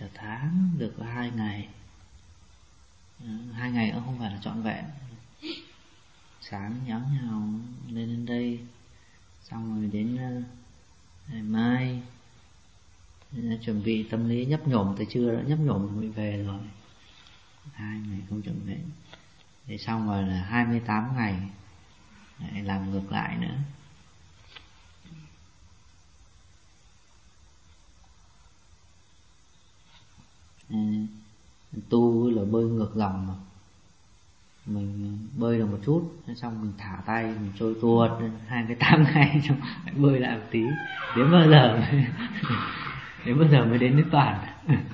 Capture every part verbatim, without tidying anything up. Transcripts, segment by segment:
cả tháng được có hai ngày. Hai ngày cũng không phải là trọn vẹn. Sáng nháo nhào lên đến đây, xong rồi đến ngày mai chuẩn bị tâm lý nhấp nhổm tới trưa đã nhấp nhổm rồi về rồi. Hai ngày không trọn vẹn. Thế xong rồi là hai mươi tám ngày lại làm ngược lại nữa. Tu là bơi ngược dòng mà. Mình bơi được một chút, xong mình thả tay, mình trôi tuột hai mươi tám ngày, xong lại bơi lại một tí. Đến bao giờ mới, đến bao giờ mới đến Niết Bàn.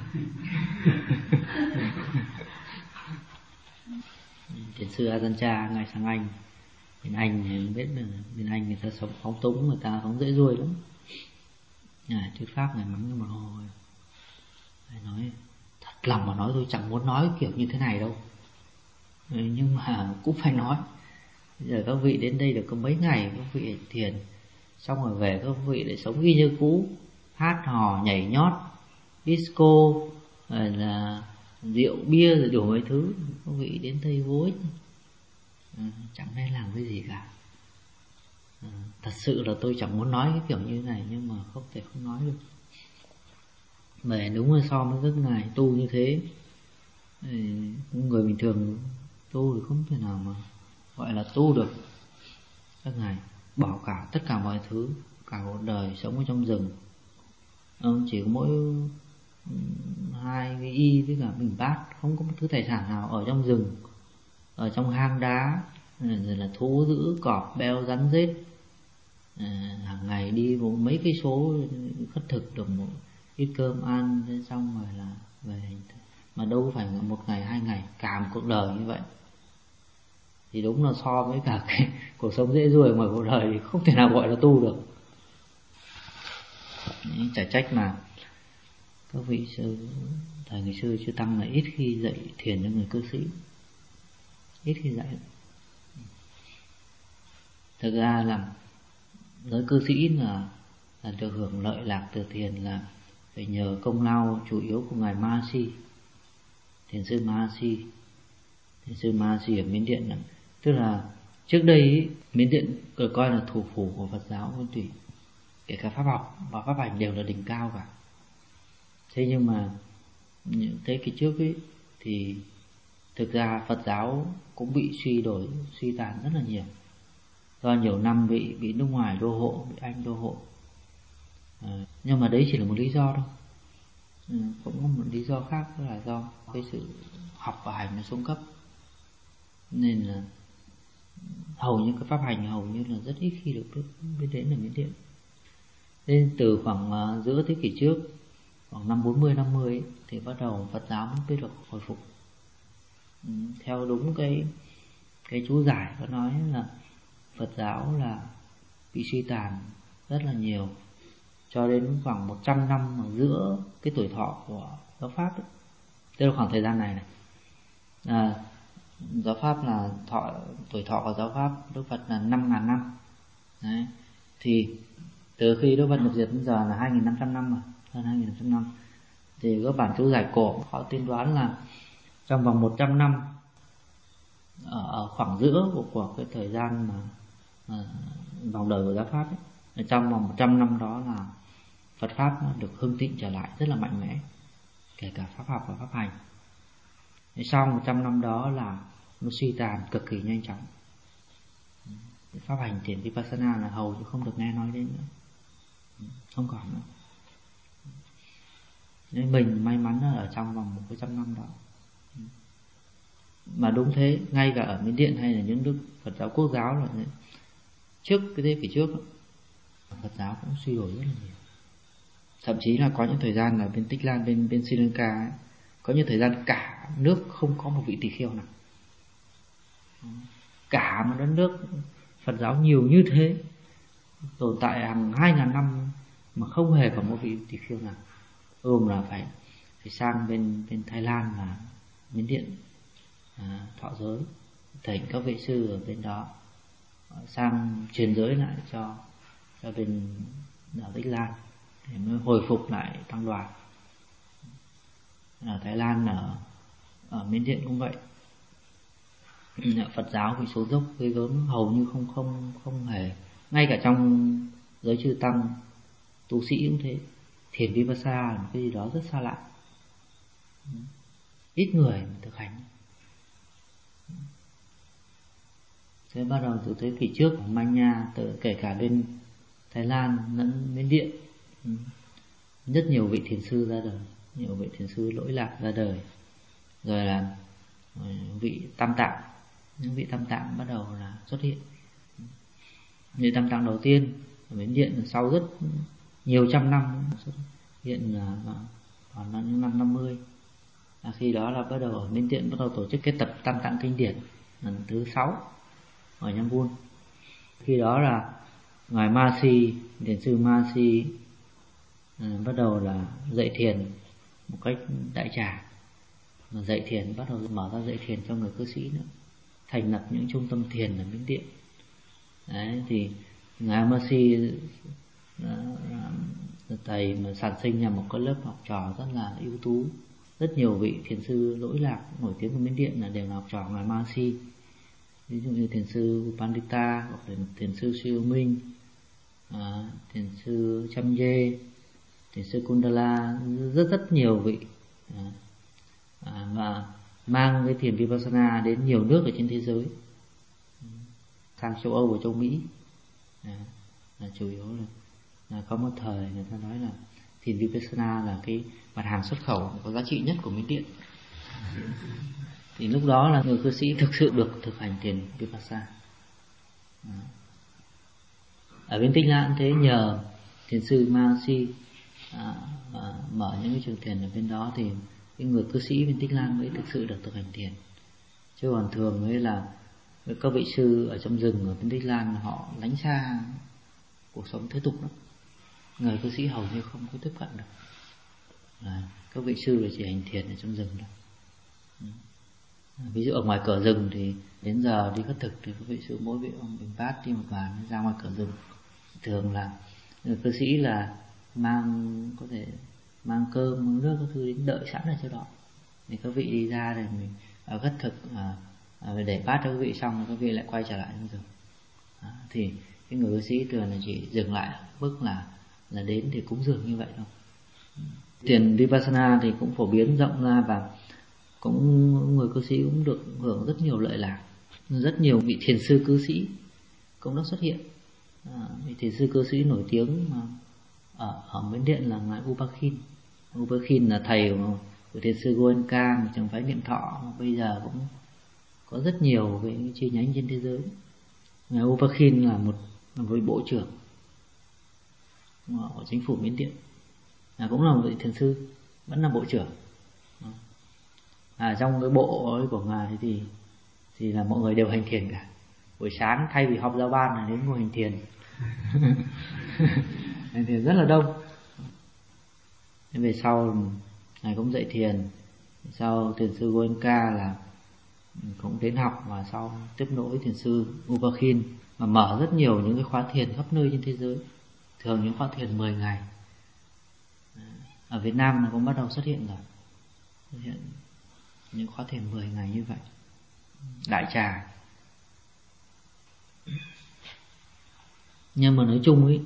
Thiền sư Ajahn ngày sang Anh, bên Anh thì biết là bên Anh người ta sống phóng túng, người ta không dễ ruồi lắm. À, thuyết pháp ngày mắng cho một hồi, thầy nói thật lòng mà nói tôi chẳng muốn nói kiểu như thế này đâu, nhưng mà cũng phải nói. Bây giờ các vị đến đây được có mấy ngày, các vị thiền xong rồi về, các vị lại sống y như cũ, hát hò nhảy nhót, disco, rồi là rượu bia rồi đủ mấy thứ. Các vị đến đây vô ích, à, chẳng nên làm cái gì cả. À, thật sự là tôi chẳng muốn nói cái kiểu như này, nhưng mà không thể không nói được. Mà đúng là so với các ngài tu như thế, người bình thường tu thì không thể nào mà gọi là tu được. Các ngài bỏ cả tất cả mọi thứ, cả cuộc đời sống ở trong rừng, chỉ có mỗi hai cái y với cả bình bát, không có một thứ tài sản nào, ở trong rừng, ở trong hang đá, rồi là thú dữ, cọp beo, rắn rết. À, hàng ngày đi một mấy cây số khất thực được một ít cơm ăn, thế xong rồi là về. Mà đâu phải một ngày hai ngày, cả một cuộc đời như vậy. Thì đúng là so với cả cái cuộc sống dễ ruồi ngoài cuộc đời thì không thể nào gọi là tu được. Chả trách mà các vị sư, thời ngày xưa chư tăng là ít khi dạy thiền cho người cư sĩ, ít khi dạy. Thực ra là giới cư sĩ là, là được hưởng lợi lạc từ thiền là phải nhờ công lao chủ yếu của ngài Mahasi, thiền sư Mahasi. Thiền sư Mahasi ở Miến Điện, tức là trước đây ý, Miến Điện được coi là thủ phủ của Phật giáo Nguyên Thủy, kể cả pháp học và pháp hành đều là đỉnh cao cả. Thế nhưng mà những thế kỷ trước ấy, thì thực ra Phật giáo cũng bị suy đổi, suy tàn rất là nhiều, do nhiều năm bị bị nước ngoài đô hộ, bị Anh đô hộ. À, nhưng mà đấy chỉ là một lý do thôi. Ừ, cũng có một lý do khác, đó là do cái sự học và hành nó xuống cấp, nên là hầu như cái pháp hành hầu như là rất ít khi được biết, biết đến ở Miến Điện. Nên từ khoảng uh, giữa thế kỷ trước, khoảng năm bốn mươi năm mươi ấy, thì bắt đầu Phật giáo mới biết được hồi phục. Ừ, theo đúng cái cái chú giải có nói là Phật giáo là bị suy tàn rất là nhiều, cho đến khoảng một trăm năm ở giữa cái tuổi thọ của giáo pháp ấy. Tức là khoảng thời gian này này, à, giáo pháp là thọ, tuổi thọ của giáo pháp Đức Phật là năm ngàn năm. Đấy. Thì từ khi Đức Phật nhập diệt đến giờ là hai nghìn năm trăm năm rồi, hơn hai nghìn năm trăm năm. Thì các bản chú giải cổ họ tiên đoán là trong vòng một trăm năm, ở khoảng giữa của, của cái thời gian mà, mà vòng đời của giáo pháp ấy, trong vòng một trăm năm đó là Phật pháp được hưng thịnh trở lại rất là mạnh mẽ, kể cả pháp học và pháp hành. Sau một trăm năm đó là nó suy tàn cực kỳ nhanh chóng. Pháp hành thiền Vipassana là hầu như không được nghe nói đến nữa, không còn nữa. Nên mình may mắn là ở trong vòng một cái trăm năm đó. Mà đúng thế, ngay cả ở Miến Điện hay là những nước Phật giáo quốc giáo là thế. Trước cái thế kỷ trước, Phật giáo cũng suy đổi rất là nhiều. Thậm chí là có những thời gian là bên Tích Lan, bên bên Sri Lanka ấy, có những thời gian cả nước không có một vị tỳ kheo nào. Cả một đất nước Phật giáo nhiều như thế, tồn tại hàng hai ngàn năm mà không hề có một vị tỳ kheo nào. Ôm là phải phải sang bên bên Thái Lan và Miến Điện à, thọ giới, thỉnh các vị sư ở bên đó sang truyền giới lại cho cho bên đạo Tích Lan để mới hồi phục lại tăng đoàn. ở Thái Lan, ở ở Miến Điện cũng vậy. Phật giáo bị số dốc ghê gớm, hầu như không không không hề, ngay cả trong giới chư tăng tu sĩ cũng thế. Thiền Vipassana là một cái gì đó rất xa lạ, ít người mà thực hành. Thế bắt đầu từ thế kỷ trước của Manya, từ kể cả bên Thái Lan lẫn Miến Điện, rất nhiều vị thiền sư ra đời, nhiều vị thiền sư lỗi lạc ra đời. Rồi là vị Tam Tạng, những vị Tam Tạng bắt đầu là xuất hiện. Vị Tam Tạng đầu tiên ở Miến Điện sau rất nhiều trăm năm xuất hiện là vào những năm năm mươi. À, khi đó là bắt đầu ở Miến Điện bắt đầu tổ chức cái tập Tam Tạng Kinh Điển lần thứ sáu ở Yangon. Khi đó là ngài Ma Si, thiền sư Ma Si à, bắt đầu là dạy thiền một cách đại trà. Mà dạy thiền bắt đầu mở ra dạy thiền cho người cư sĩ nữa, thành lập những trung tâm thiền ở Miến Điện. Đấy, thì ngài Ma Si thầy mà sản sinh ra một cái lớp học trò rất là ưu tú. Rất nhiều vị thiền sư lỗi lạc nổi tiếng của Miến Điện là đều là học trò ngài Ma Si. Ví dụ như thiền sư Pandita, hoặc là thiền sư Siêu Minh, à, thiền sư Chăm Dê, thiền sư Kundala, rất rất nhiều vị à, à, và mang cái thiền Vipassana đến nhiều nước ở trên thế giới, sang châu Âu và châu Mỹ. À, là chủ yếu là, là có một thời người ta nói là thiền Vipassana là cái mặt hàng xuất khẩu có giá trị nhất của Miến Điện. Thì lúc đó là người cư sĩ thực sự được thực hành thiền Vipassana. Ở bên Tích Lan thế, nhờ thiền sư Ma Si à, à, mở những cái trường thiền ở bên đó thì cái người cư sĩ bên Tích Lan mới thực sự được thực hành thiền. Chứ còn thường ấy là các vị sư ở trong rừng ở bên Tích Lan họ lánh xa cuộc sống thế tục lắm, người cư sĩ hầu như không có tiếp cận được. À, các vị sư là chỉ hành thiền ở trong rừng thôi. Ví dụ ở ngoài cửa rừng thì đến giờ đi khất thực thì các vị sư mỗi vị ông bình bát đi một bàn ra ngoài cửa rừng. Thường là người cư sĩ là mang có thể mang cơm mang nước các thứ đến đợi sẵn ở chỗ đó, thì các vị đi ra thì mình ở khất thực à, à, để bát cho các vị xong các vị lại quay trở lại trong rừng. À, thì cái người cư sĩ thường là chỉ dừng lại bước là là đến để cúng dường như vậy thôi. Thiền Vipassana thì cũng phổ biến rộng ra, và cũng người cư sĩ cũng được hưởng rất nhiều lợi lạc. Rất nhiều vị thiền sư cư sĩ cũng đã xuất hiện. À, vị thiền sư cư sĩ nổi tiếng mà ở, ở Miến Điện là ngài Upakhin. Upakhin là thầy của, của thiền sư Goenka, một trong phái Niệm Thọ, bây giờ cũng có rất nhiều cái chi nhánh trên thế giới. Ngài Upakhin là một là một vị bộ trưởng của chính phủ Miến Điện, à, cũng là một vị thiền sư, vẫn là bộ trưởng. À, trong cái bộ ấy của ngài thì thì là mọi người đều hành thiền cả. Buổi sáng thay vì họp giao ban là đến ngồi hành thiền. Hành thiền rất là đông. Thế về sau ngài cũng dạy thiền. Sau thiền sư Goenka là cũng đến học, và sau tiếp nối thiền sư Upakhin mà mở rất nhiều những cái khóa thiền khắp nơi trên thế giới. Thường những khóa thiền mười ngày. Ở Việt Nam nó cũng bắt đầu xuất hiện rồi. Xuất hiện những khóa thiền mười ngày như vậy, đại trà. Nhưng mà nói chung ấy,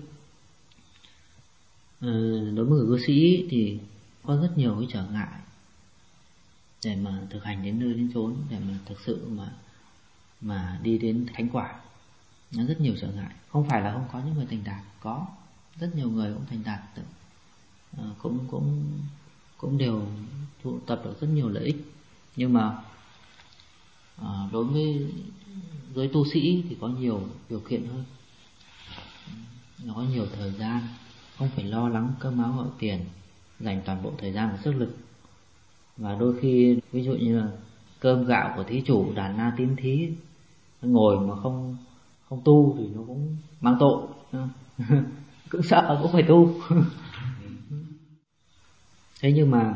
đối với người cư sĩ thì có rất nhiều cái trở ngại để mà thực hành đến nơi đến chốn, để mà thực sự mà mà đi đến thánh quả. Nó rất nhiều trở ngại. Không phải là không có những người thành đạt, có rất nhiều người cũng thành đạt được, à, cũng cũng cũng đều tụ tập được rất nhiều lợi ích. Nhưng mà à, đối với giới tu sĩ thì có nhiều điều kiện hơn, nó có nhiều thời gian, không phải lo lắng cơm áo gạo tiền, dành toàn bộ thời gian và sức lực. Và đôi khi ví dụ như là cơm gạo của thí chủ đàn na tín thí, ngồi mà không không tu thì nó cũng mang tội. Cũng sợ cũng phải tu. Thế nhưng mà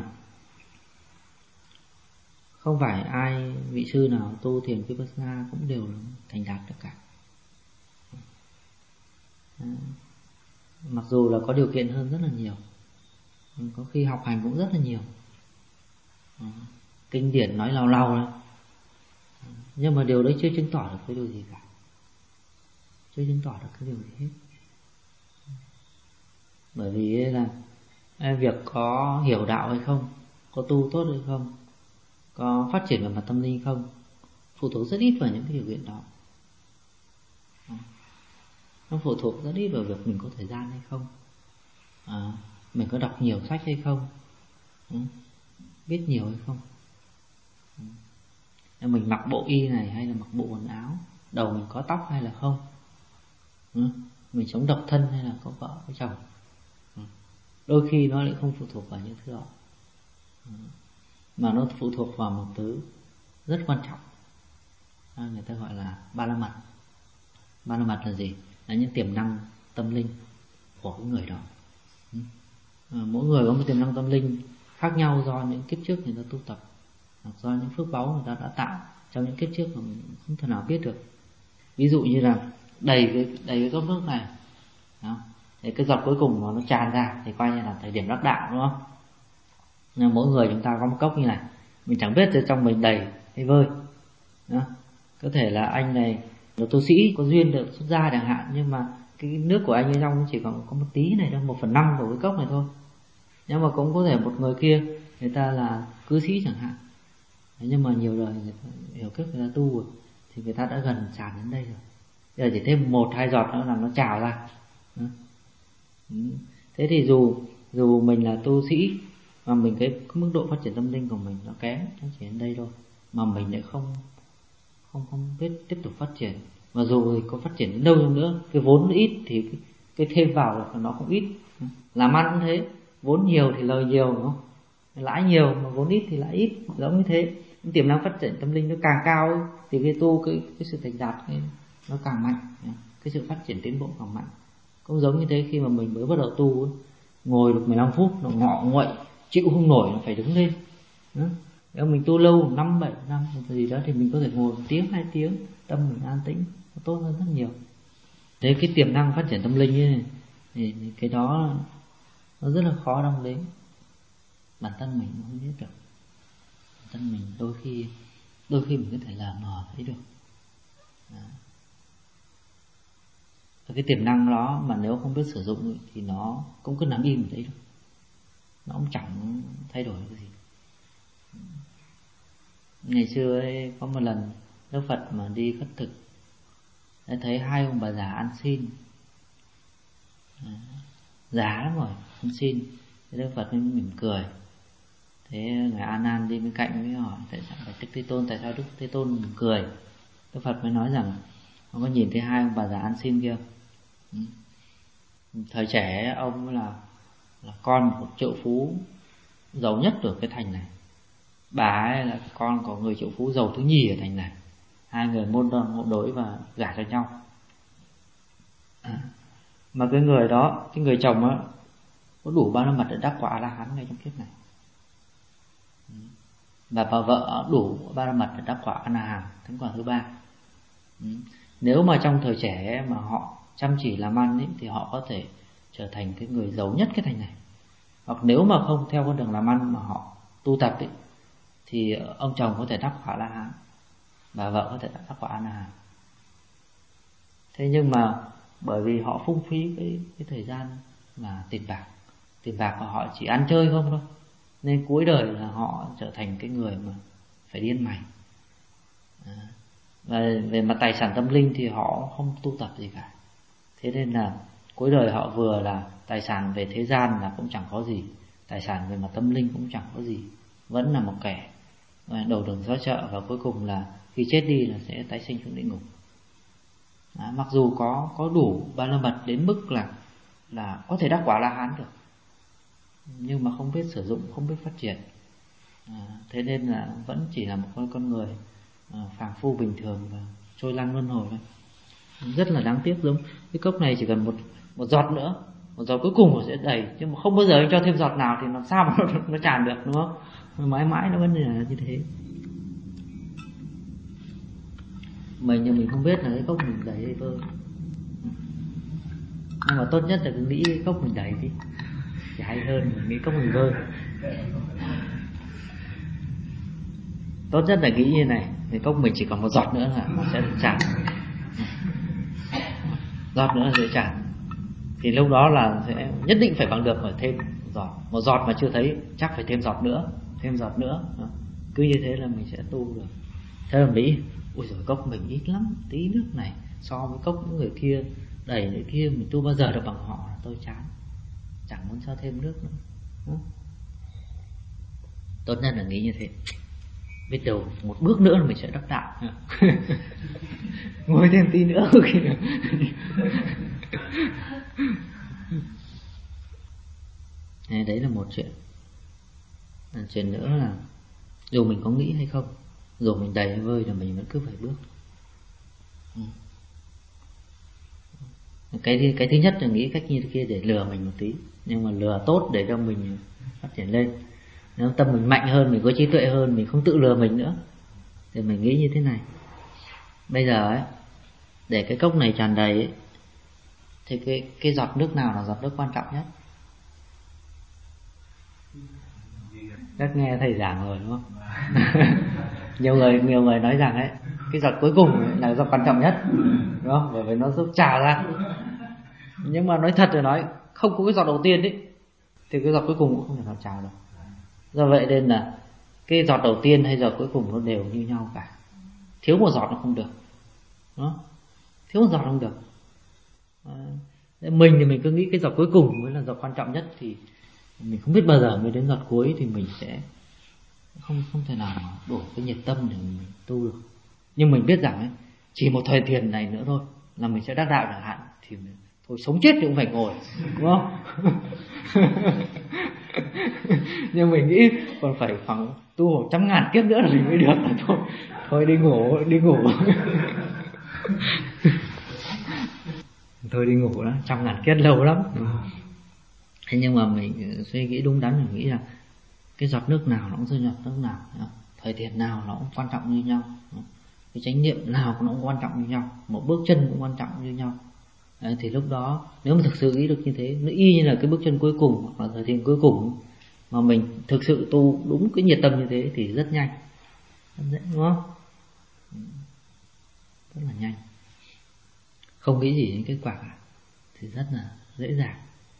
không phải ai vị sư nào tu thiền Vipassana cũng đều thành đạt được cả. Mặc dù là có điều kiện hơn rất là nhiều, có khi học hành cũng rất là nhiều, Kinh điển nói lao lao đấy, nhưng mà điều đấy chưa chứng tỏ được cái điều gì cả, chưa chứng tỏ được cái điều gì hết. Bởi vì là việc có hiểu đạo hay không, có tu tốt hay không, có phát triển về mặt tâm linh không, phụ thuộc rất ít vào những cái điều kiện đó. Nó phụ thuộc rất ít vào việc mình có thời gian hay không, à, mình có đọc nhiều sách hay không, ừ, biết nhiều hay không, ừ. Mình mặc bộ y này hay là mặc bộ quần áo, đầu mình có tóc hay là không, ừ. Mình sống độc thân hay là có vợ có chồng, ừ. Đôi khi nó lại không phụ thuộc vào những thứ đó, ừ. Mà nó phụ thuộc vào một thứ rất quan trọng, à, người ta gọi là ba la mật. Ba la mật là gì? Là những tiềm năng tâm linh của cái người đó. Ừ. À, mỗi người có một tiềm năng tâm linh khác nhau do những kiếp trước người ta tu tập, hoặc do những phước báu người ta đã tạo trong những kiếp trước mà mình không thể nào biết được. Ví dụ như là đầy cái đầy cái cốc nước này, đó, thì cái giọt cuối cùng mà nó tràn ra thì coi như là thời điểm đắc đạo, đúng không? Nhưng mỗi người chúng ta có một cốc như này, mình chẳng biết trong mình đầy hay vơi, đó. Có thể là anh này là tu sĩ có duyên được xuất gia chẳng hạn, nhưng mà cái nước của anh ấy trong chỉ còn có một tí này thôi, một phần năm của cái cốc này thôi. Nhưng mà cũng có thể một người kia người ta là cư sĩ chẳng hạn, nhưng mà nhiều đời người ta hiểu kiếp người ta tu rồi thì người ta đã gần tràn đến đây rồi, giờ chỉ thêm một hai giọt nữa là nó trào ra. Thế thì dù dù mình là tu sĩ mà mình cái, cái mức độ phát triển tâm linh của mình nó kém, nó chỉ đến đây thôi, mà mình lại không không không biết tiếp tục phát triển, mà dù có phát triển đến đâu nữa, cái vốn nó ít thì cái, cái thêm vào là nó cũng ít. Làm ăn cũng thế, vốn nhiều thì lời nhiều, đúng không? Lãi nhiều mà vốn ít thì lãi ít, giống như thế. Cái tiềm năng phát triển tâm linh nó càng cao thì cái tu cái cái sự thành đạt cái, nó càng mạnh, cái sự phát triển tiến bộ càng mạnh. Cũng giống như thế, khi mà mình mới bắt đầu tu, ngồi được mười lăm phút nó ngọ nguậy, chịu không nổi nó phải đứng lên. Nếu mình tu lâu năm bảy năm gì đó thì mình có thể ngồi một tiếng hai tiếng, tâm mình an tĩnh, nó tốt hơn rất nhiều. Thế cái tiềm năng phát triển tâm linh ấy, thì cái đó nó rất là khó đong đếm, bản thân mình không biết được. Bản thân mình đôi khi đôi khi mình có thể là mò thấy được. Đó. Cái tiềm năng đó mà nếu không biết sử dụng thì nó cũng cứ nằm im ở đấy thôi, nó cũng chẳng thay đổi cái gì. Ngày xưa ấy, có một lần Đức Phật mà đi khất thực, đã thấy hai ông bà già ăn xin, già lắm rồi, ăn xin. Thế Đức Phật mới mỉm cười. Thế ngài A Nan đi bên cạnh mới hỏi tại sao Đức Thế Tôn, tại sao Đức Thế Tôn mỉm cười? Đức Phật mới nói rằng ông có nhìn thấy hai ông bà già ăn xin kia? Ừ. Thời trẻ ông là là con một triệu phú giàu nhất ở cái thành này, bà ấy là con của người triệu phú giàu thứ nhì ở thành này. Hai người môn đoan hộ đối và gả cho nhau. À, mà cái người đó, cái người chồng á, có đủ ba la mật để đắc quả A La Hán ngay trong kiếp này. Và bà vợ đủ ba la mật để đắc quả A La Hán, thánh quả thứ ba. Nếu mà trong thời trẻ mà họ chăm chỉ làm ăn ấy, thì họ có thể trở thành cái người giàu nhất cái thành này. Hoặc nếu mà không theo con đường làm ăn mà họ tu tập ấy, thì ông chồng có thể đắc quả A La Hán, bà vợ có thể đắc quả A La Hán. Thế nhưng mà bởi vì họ phung phí cái, cái thời gian là tiền bạc, tiền bạc của họ chỉ ăn chơi không thôi, nên cuối đời là họ trở thành cái người mà phải điên mày. À, và về mặt tài sản tâm linh thì họ không tu tập gì cả. Thế nên là cuối đời họ vừa là tài sản về thế gian là cũng chẳng có gì, tài sản về mặt tâm linh cũng chẳng có gì, vẫn là một kẻ đầu đường xó chợ, và cuối cùng là khi chết đi là sẽ tái sinh xuống địa ngục. À, mặc dù có có đủ ba la mật đến mức là là có thể đắc quả La Hán được, nhưng mà không biết sử dụng, không biết phát triển. À, thế nên là vẫn chỉ là một con con người à, phàm phu bình thường và trôi lăn luân hồi thôi. Rất là đáng tiếc, giống cái cốc này chỉ cần một một giọt nữa, một giọt cuối cùng nó sẽ đầy, chứ mà không bao giờ anh cho thêm giọt nào thì làm sao mà nó, nó tràn được, đúng không? Mãi mãi nó vẫn là như thế. Mình nhưng mình không biết là cái cốc mình đầy hay vơi, nhưng mà tốt nhất là cứ nghĩ cái cốc mình đầy đi thì hay hơn mình nghĩ cốc mình vơi. Tốt nhất là nghĩ như này, cái cốc mình chỉ còn một giọt nữa là nó sẽ được tràn, giọt nữa là sẽ tràn. Thì lúc đó là sẽ nhất định phải bằng được, phải thêm một giọt. Một giọt mà chưa thấy, chắc phải thêm giọt nữa, thêm giọt nữa. Cứ như thế là mình sẽ tu được. Thế là nghĩ, ui giời, cốc mình ít lắm, tí nước này so với cốc những người kia đầy người kia, mình tu bao giờ được bằng họ, tôi chán, chẳng muốn cho thêm nước nữa. Tốt nhất là nghĩ như thế. Biết đâu một bước nữa là mình sẽ đắc đạo. Ngồi thêm tí nữa kìa. Đấy là một chuyện. Chuyện nữa là dù mình có nghĩ hay không, dù mình đầy hay vơi là mình vẫn cứ phải bước. Cái cái thứ nhất là nghĩ cách như thế kia để lừa mình một tí, nhưng mà lừa tốt để cho mình phát triển lên. Nếu tâm mình mạnh hơn, mình có trí tuệ hơn, mình không tự lừa mình nữa, thì mình nghĩ như thế này. Bây giờ ấy, để cái cốc này tràn đầy ấy, thì cái cái giọt nước nào là giọt nước quan trọng nhất? Các nghe thầy giảng rồi đúng không? nhiều người nhiều người nói rằng ấy, cái giọt cuối cùng là giọt quan trọng nhất, đúng không? Bởi vì nó giúp trào ra. Nhưng mà nói thật rồi, nói không có cái giọt đầu tiên ấy, thì cái giọt cuối cùng cũng không thể nào trào được. Do vậy nên là cái giọt đầu tiên hay giọt cuối cùng nó đều như nhau cả. Thiếu một giọt nó không được, đó. Thiếu một giọt không được. À, mình thì mình cứ nghĩ cái giọt cuối cùng mới là giọt quan trọng nhất, thì mình không biết bao giờ mới đến giọt cuối, thì mình sẽ không không thể nào đủ cái nhiệt tâm để mình tu được. Nhưng mình biết rằng ấy, chỉ một thời thiền này nữa thôi là mình sẽ đắc đạo chẳng hạn, thì mình, thôi sống chết thì cũng phải ngồi, đúng không? Nhưng mình nghĩ còn phải khoảng tu một trăm ngàn kiếp nữa là mình mới được, là thôi thôi đi ngủ đi ngủ. Thôi đi ngủ đó, trăm ngàn kiếp lâu lắm. Thế nhưng mà mình suy nghĩ đúng đắn, mình nghĩ là cái giọt nước nào nó cũng rơi giọt nước nào, thời thiền nào nó cũng quan trọng như nhau, cái chánh niệm nào cũng quan trọng như nhau, một bước chân cũng quan trọng như nhau. Đấy, thì lúc đó nếu mà thực sự nghĩ được như thế, nó y như là cái bước chân cuối cùng hoặc là thời thiền cuối cùng, mà mình thực sự tu đúng cái nhiệt tâm như thế thì rất nhanh, rất dễ, đúng không? Rất là nhanh, không nghĩ gì đến kết quả cả, thì rất là dễ dàng.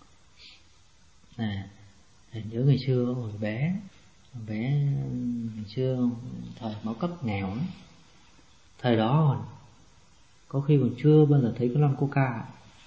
À, nhớ ngày xưa hồi bé, hồi bé ngày xưa thời máu cấp nghèo lắm, thời đó còn có khi còn chưa bao giờ thấy cái lon coca,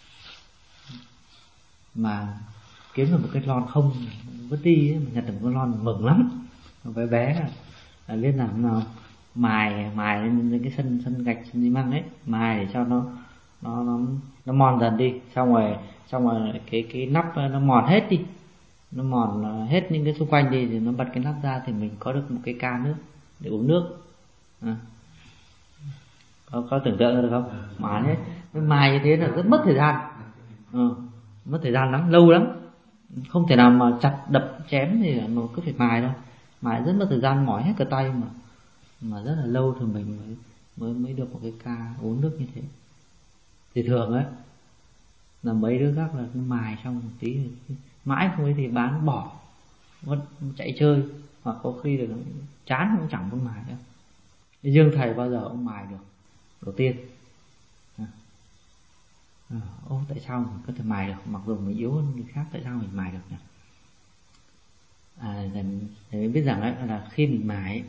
mà kiếm được một cái lon không vứt đi ấy, mà nhặt được một cái lon mừng lắm. Bé bé là biết làm nào mài mài lên cái sân sân gạch sân xi măng ấy, mài để cho nó nó nó nó mòn dần đi, xong rồi xong rồi cái cái nắp nó mòn hết đi, nó mòn hết những cái xung quanh đi, thì nó bật cái nắp ra, thì mình có được một cái ca nước để uống nước. À, có, có tưởng tượng được không? Mài hết, mài như thế là rất mất thời gian. Ừ, mất thời gian lắm, lâu lắm, không thể nào mà chặt đập chém thì mà cứ phải mài đâu, mài rất mất thời gian, mỏi hết cả tay, mà mà rất là lâu thì mình mới mới mới được một cái ca uống nước như thế. Thì thường ấy là mấy đứa khác là cứ mài xong một tí mãi không ấy thì bán bỏ, chạy chơi, hoặc có khi là chán cũng chẳng muốn mài nữa. Dương thầy bao giờ ông mài được đầu tiên. À, ô tại sao mình có thể mài được, mặc dù mình yếu hơn người khác, tại sao mình mài được nhỉ? À, thì mình biết rằng ấy, là khi mình mài ấy,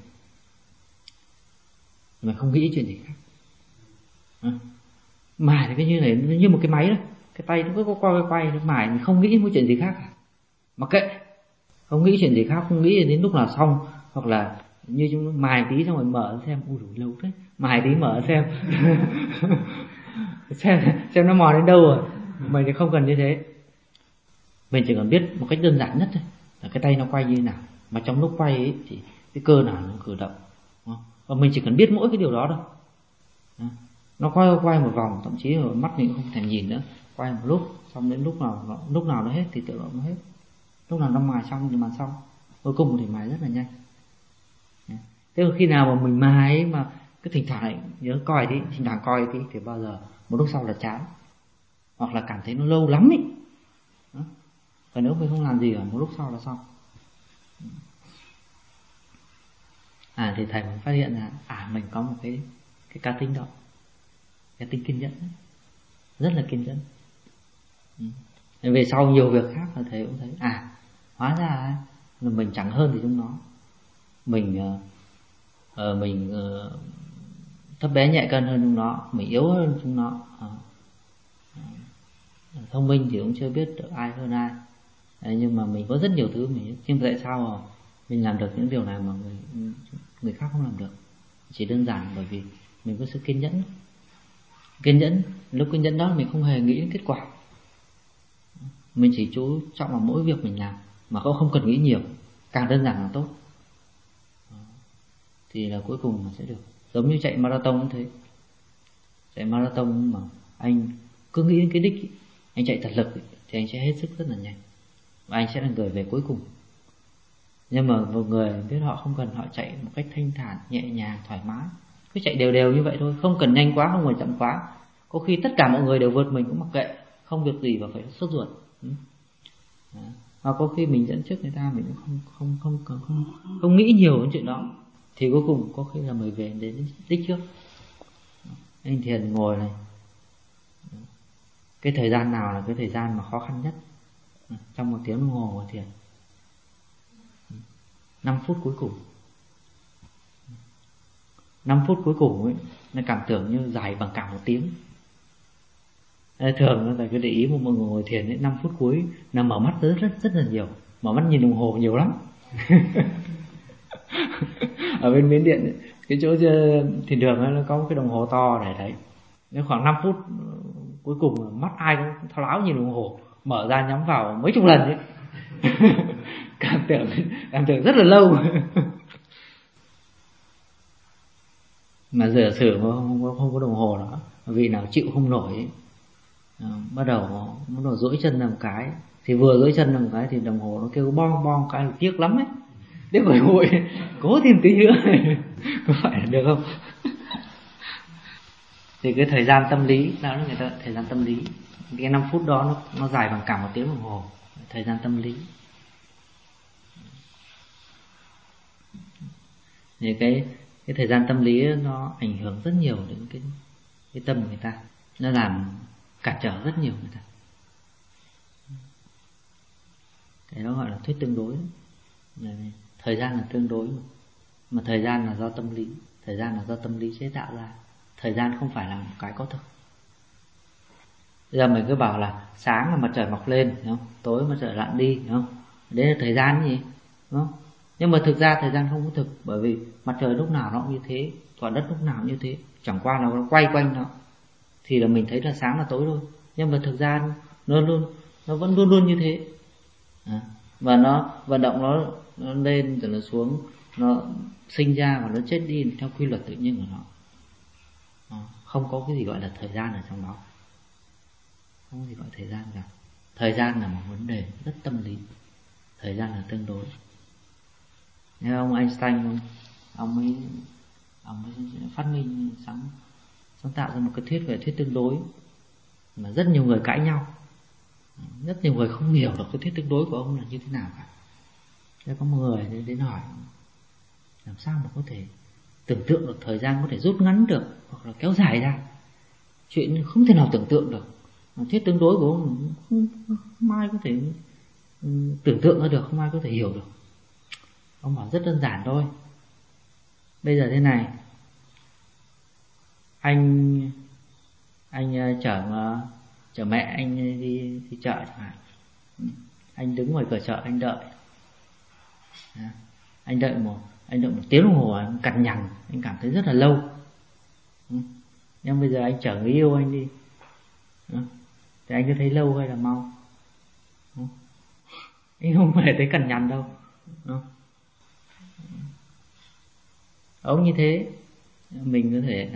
mình không nghĩ chuyện gì khác. À, mài thì cái như này, nó như một cái máy đó, cái tay nó cứ quay quay quay, nó mài, mình không nghĩ một chuyện gì khác cả, mặc kệ, không nghĩ chuyện gì khác, không nghĩ đến lúc nào xong. Hoặc là như chúng mài tí xong rồi mở xem, ui đủ lâu thế, mài tí mở xem. xem xem nó mòn đến đâu rồi. Mình thì không cần như thế, mình chỉ cần biết một cách đơn giản nhất thôi là cái tay nó quay như thế nào, mà trong lúc quay ấy thì cái cơ nào nó cử động, và mình chỉ cần biết mỗi cái điều đó thôi. Nó quay quay một vòng, thậm chí là mắt mình không thể nhìn nữa, quay một lúc, xong đến lúc nào nó, lúc nào nó hết thì tự động nó hết, lúc nào nó mài xong thì mài xong, cuối cùng thì mài rất là nhanh. Thế mà khi nào mà mình mài ấy mà cái thỉnh thoảng nhớ coi tí, thỉnh thoảng coi tí, thì bao giờ một lúc sau là chán, hoặc là cảm thấy nó lâu lắm ý. Còn nếu mình không làm gì ở một lúc sau là xong. À thì thầy mới phát hiện là à mình có một cái cái cá tính đó, cái tính kiên nhẫn đấy. Rất là kiên nhẫn. ừ. Về sau nhiều việc khác là thầy cũng thấy à hóa ra là mình chẳng hơn gì chúng nó, mình uh, mình uh, thấp bé nhẹ cân hơn chúng nó, mình yếu hơn chúng nó, uh, uh, thông minh thì cũng chưa biết được ai hơn ai. Đấy, nhưng mà mình có rất nhiều thứ mình, nhưng tại sao mình làm được những điều này mà người người khác không làm được? Chỉ đơn giản bởi vì mình có sự kiên nhẫn. Kiên nhẫn, lúc kiên nhẫn đó mình không hề nghĩ đến kết quả, mình chỉ chú trọng vào mỗi việc mình làm mà không không cần nghĩ nhiều, càng đơn giản càng tốt. Thì là cuối cùng mà sẽ được. Giống như chạy marathon cũng thế. Chạy marathon mà anh cứ nghĩ đến cái đích, anh chạy thật lực thì anh sẽ hết sức rất là nhanh và anh sẽ là người về cuối cùng. Nhưng mà một người biết họ không cần, họ chạy một cách thanh thản, nhẹ nhàng, thoải mái, cứ chạy đều đều như vậy thôi, không cần nhanh quá, không cần chậm quá. Có khi tất cả mọi người đều vượt mình cũng mặc kệ, không việc gì và phải sốt ruột. Hoặc có khi mình dẫn trước người ta, mình cũng không không không không không, không nghĩ nhiều đến chuyện đó, thì cuối cùng có khi là mình về đến đích trước. Anh thiền ngồi này, cái thời gian nào là cái thời gian mà khó khăn nhất trong một tiếng đồng hồ ngồi thiền? Năm phút cuối cùng. Năm phút cuối cùng ấy, nó cảm tưởng như dài bằng cả một tiếng. Thường là cứ để ý một người ngồi thiền ấy, năm phút cuối là mở mắt rất rất rất là nhiều, mở mắt nhìn đồng hồ nhiều lắm. Ở bên Miến Điện ấy, cái chỗ thiền đường ấy, nó có một cái đồng hồ to để đấy. Nếu khoảng năm phút cuối cùng mắt ai cũng thao láo nhìn đồng hồ, mở ra nhắm vào mấy chục lần ấy. cảm tưởng cảm tưởng rất là lâu. Mà giả sử mà không có, không có đồng hồ đó, vì nào chịu không nổi ấy. À, bắt đầu bắt đầu duỗi chân làm cái, thì vừa duỗi chân làm cái thì đồng hồ nó kêu bong bong cái, tiếc lắm ấy. Tiếc phải hội cố thêm tí nữa. Có phải là được không? Thì cái thời gian tâm lý đó là người ta thời gian tâm lý. Cái năm phút đó nó nó dài bằng cả một tiếng đồng hồ, thời gian tâm lý. Thì cái cái thời gian tâm lý nó ảnh hưởng rất nhiều đến cái cái tâm người ta, nó làm cản trở rất nhiều người ta. Cái đó gọi là thuyết tương đối. Thời gian là tương đối mà. mà thời gian là do tâm lý, thời gian là do tâm lý chế tạo ra. Thời gian không phải là một cái có thực. Bây giờ mình cứ bảo là sáng là mặt trời mọc lên, đúng không? Tối mặt trời lặn đi, đúng không? Đấy là thời gian gì, đúng không? Nhưng mà thực ra thời gian không có thực, bởi vì mặt trời lúc nào nó cũng như thế, quả đất lúc nào cũng như thế, chẳng qua là nó quay quanh nó thì là mình thấy là sáng là tối thôi. Nhưng mà thực ra nó luôn nó vẫn luôn luôn như thế. À, và nó vận động nó nó lên rồi nó xuống, nó sinh ra và nó chết đi theo quy luật tự nhiên của nó. À, không có cái gì gọi là thời gian ở trong đó, không có gì gọi thời gian cả. Thời gian là một vấn đề rất tâm lý, thời gian là tương đối. Nghe ông Einstein không? Ông ấy ông ấy phát minh sáng sáng tạo ra một cái thuyết về thuyết tương đối mà rất nhiều người cãi nhau, rất nhiều người không hiểu được cái thuyết tương đối của ông là như thế nào cả. Thế có một người đến, đến hỏi làm sao mà có thể tưởng tượng được thời gian có thể rút ngắn được hoặc là kéo dài ra, chuyện không thể nào tưởng tượng được. Thuyết tương đối của ông không, không, không ai có thể tưởng tượng ra được, không ai có thể hiểu được. Ông bảo rất đơn giản thôi. Bây giờ thế này, anh anh chở chở mẹ anh đi đi chợ chẳng hạn. Anh đứng ngoài cửa chợ anh đợi. Anh đợi một anh đợi một tiếng đồng hồ, anh cằn nhằn, anh cảm thấy rất là lâu. Nhưng bây giờ anh chở người yêu anh đi, thì anh có thấy lâu hay là mau? Anh không hề thấy cằn nhằn đâu. Ông như thế, mình có thể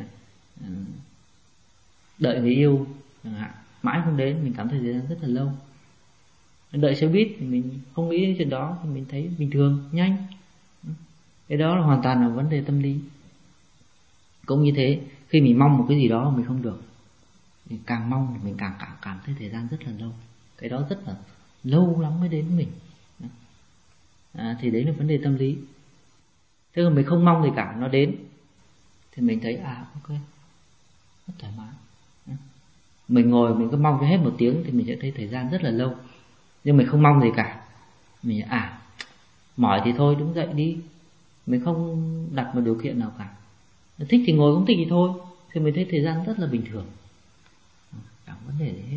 đợi người yêu chẳng hạn, mãi không đến, mình cảm thấy thời gian rất là lâu. Đợi xe buýt thì mình không nghĩ đến chuyện đó, thì mình thấy bình thường, nhanh. Cái đó là hoàn toàn là vấn đề tâm lý. Cũng như thế, khi mình mong một cái gì đó mà mình không được, thì càng mong thì mình càng cảm, cảm thấy thời gian rất là lâu. Cái đó rất là lâu lắm mới đến mình. À, thì đấy là vấn đề tâm lý. Thế còn mình không mong gì cả, nó đến thì mình thấy à ok, rất thoải mái. Mình ngồi mình cứ mong cho hết một tiếng thì mình sẽ thấy thời gian rất là lâu. Nhưng mình không mong gì cả, mình à mỏi thì thôi đứng dậy đi, mình không đặt một điều kiện nào cả. Thích thì ngồi, không thích thì thôi, thì mình thấy thời gian rất là bình thường, chẳng vấn đề gì hết.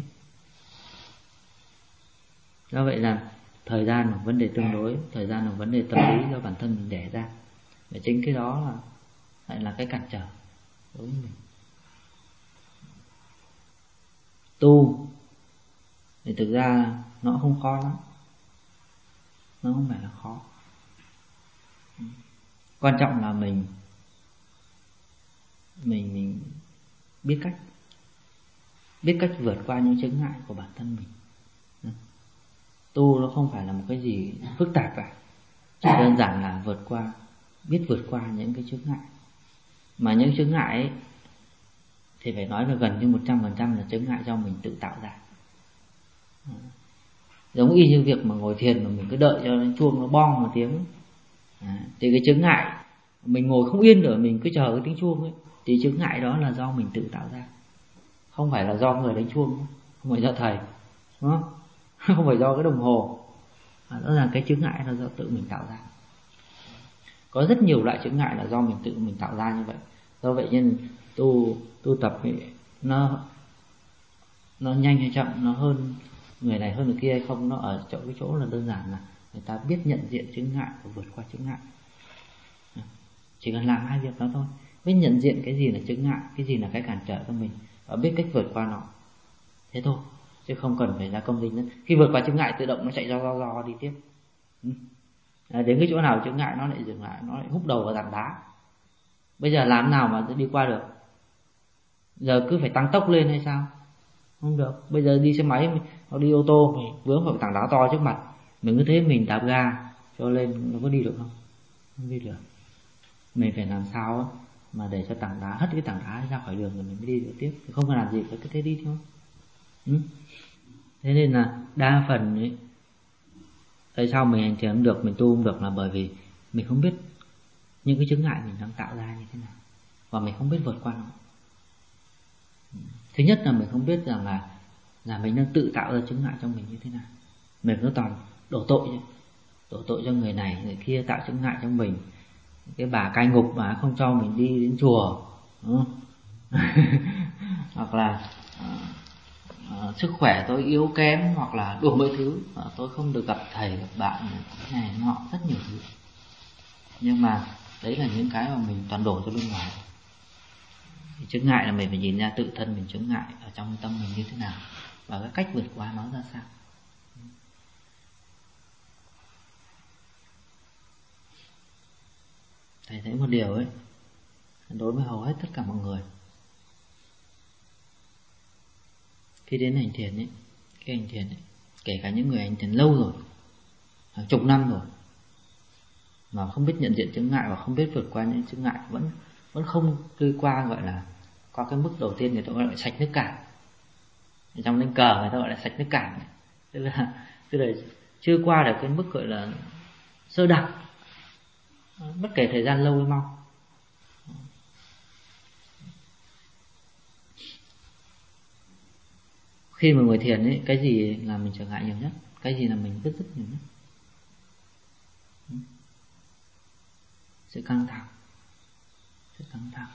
Do vậy là thời gian là vấn đề tương đối, thời gian là vấn đề tâm lý do bản thân mình đẻ ra. Và chính cái đó là lại là cái cản trở đối với mình. Tu thì thực ra nó không khó lắm, nó không phải là khó. Quan trọng là mình mình mình biết cách biết cách vượt qua những chướng ngại của bản thân mình. Tu nó không phải là một cái gì phức tạp cả, chỉ đơn giản là vượt qua, biết vượt qua những cái chướng ngại. Mà những chướng ngại ấy thì phải nói là gần như một trăm phần trăm là chướng ngại do mình tự tạo ra. Giống y như việc mà ngồi thiền mà mình cứ đợi cho chuông nó bong một tiếng, à, thì cái chướng ngại mình ngồi không yên nữa, mình cứ chờ cái tiếng chuông ấy, thì chướng ngại đó là do mình tự tạo ra, không phải là do người đánh chuông, không phải do thầy, đúng không? Không phải do cái đồng hồ, à, đó là cái chướng ngại là do tự mình tạo ra. Có rất nhiều loại chướng ngại là do mình tự mình tạo ra như vậy. Do vậy nên tu tu tập ấy, nó nó nhanh hay chậm, nó hơn người này hơn người kia hay không, nó ở chỗ cái chỗ là đơn giản là người ta biết nhận diện chướng ngại và vượt qua chướng ngại. Chỉ cần làm hai việc đó thôi, biết nhận diện cái gì là chướng ngại, cái gì là cái cản trở cho mình, và biết cách vượt qua nó, thế thôi, chứ không cần phải ra công linh nữa. Khi vượt qua chướng ngại tự động nó chạy do do do đi tiếp. À, đến cái chỗ nào chướng ngại nó lại dừng lại, nó lại húc đầu vào tảng đá. Bây giờ làm nào mà đi qua được? Giờ cứ phải tăng tốc lên hay sao? Không được. Bây giờ đi xe máy hoặc đi ô tô mình vướng vào tảng đá to trước mặt, mình cứ thế mình đạp ga cho lên, nó có đi được không? Không đi được. Mình phải làm sao mà để cho tảng đá, hất cái tảng đá ra khỏi đường rồi mình mới đi được tiếp. Không cần làm gì, phải cứ thế đi thôi. Ừ? Thế nên là đa phần ấy, tại sao mình hành thiền không được, mình tu không được là bởi vì mình không biết những cái chướng ngại mình đang tạo ra như thế nào, và mình không biết vượt qua nó. Thứ nhất là mình không biết rằng là là mình đang tự tạo ra chướng ngại trong mình như thế nào. Mình cứ toàn đổ tội chứ, đổ tội cho người này người kia tạo chướng ngại trong mình. Cái bà cai ngục mà không cho mình đi đến chùa, đúng không? Hoặc là uh, uh, sức khỏe tôi yếu kém, hoặc là đủ mọi thứ, uh, tôi không được gặp thầy gặp bạn này nọ, rất nhiều thứ. Nhưng mà đấy là những cái mà mình toàn đổ cho bên ngoài. Thì chướng ngại là mình phải nhìn ra tự thân mình chướng ngại ở trong tâm mình như thế nào, và cái cách vượt qua nó ra sao. Thầy thấy một điều ấy, đối với hầu hết tất cả mọi người, khi đến hành thiền ấy, cái hành thiền ấy, kể cả những người hành thiền lâu rồi, hàng chục năm rồi, mà không biết nhận diện chướng ngại và không biết vượt qua những chướng ngại, vẫn vẫn không đi qua, gọi là qua cái mức đầu tiên người ta gọi là sạch nước cạn. Trong lên cờ người ta gọi là sạch nước cạn, tức là tức là chưa qua được cái mức gọi là sơ đẳng, bất kể thời gian lâu hay mau. Khi mà ngồi thiền ấy, cái gì là mình trở ngại nhiều nhất, cái gì là mình bứt rứt nhiều nhất? Sự căng thẳng, sự căng thẳng,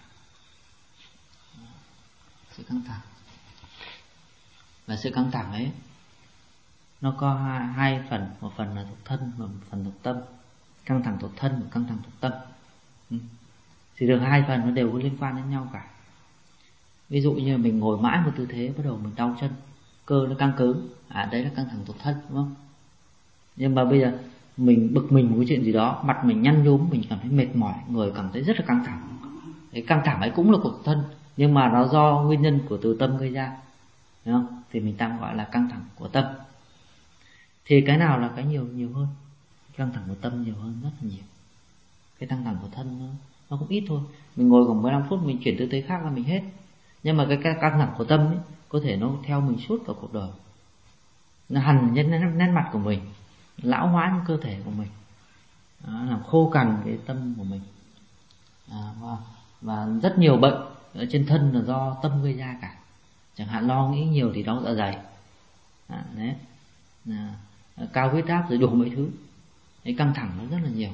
sự căng thẳng. Và sự căng thẳng ấy nó có hai, hai phần, một phần là thuộc thân và một phần thuộc tâm. Căng thẳng thuộc thân và căng thẳng thuộc tâm, ừ. Thì được hai phần nó đều có liên quan đến nhau cả. Ví dụ như mình ngồi mãi một tư thế, bắt đầu mình đau chân, cơ nó căng cứng, à đấy là căng thẳng thuộc thân, đúng không? Nhưng mà bây giờ mình bực mình một cái chuyện gì đó, mặt mình nhăn nhúm, mình cảm thấy mệt mỏi, người cảm thấy rất là căng thẳng. Cái căng thẳng ấy cũng là của thân, nhưng mà nó do nguyên nhân của từ tâm gây ra, đúng không? Thì mình tạm gọi là căng thẳng của tâm. Thì cái nào là cái nhiều nhiều hơn? Căng thẳng của tâm nhiều hơn rất là nhiều. Cái căng thẳng của thân nó, nó cũng ít thôi. Mình ngồi khoảng mười lăm phút mình chuyển tư thế khác là mình hết. Nhưng mà cái căng thẳng của tâm ấy, có thể nó theo mình suốt cả cuộc đời, nó hằn trên nét mặt của mình, lão hóa trong cơ thể của mình. Đó, làm khô cằn cái tâm của mình. À, và, và rất nhiều bệnh ở trên thân là do tâm gây ra cả. Chẳng hạn lo nghĩ nhiều thì đau dạ dày, à, đấy, à, cao huyết áp rồi đủ mọi thứ. Cái căng thẳng nó rất là nhiều.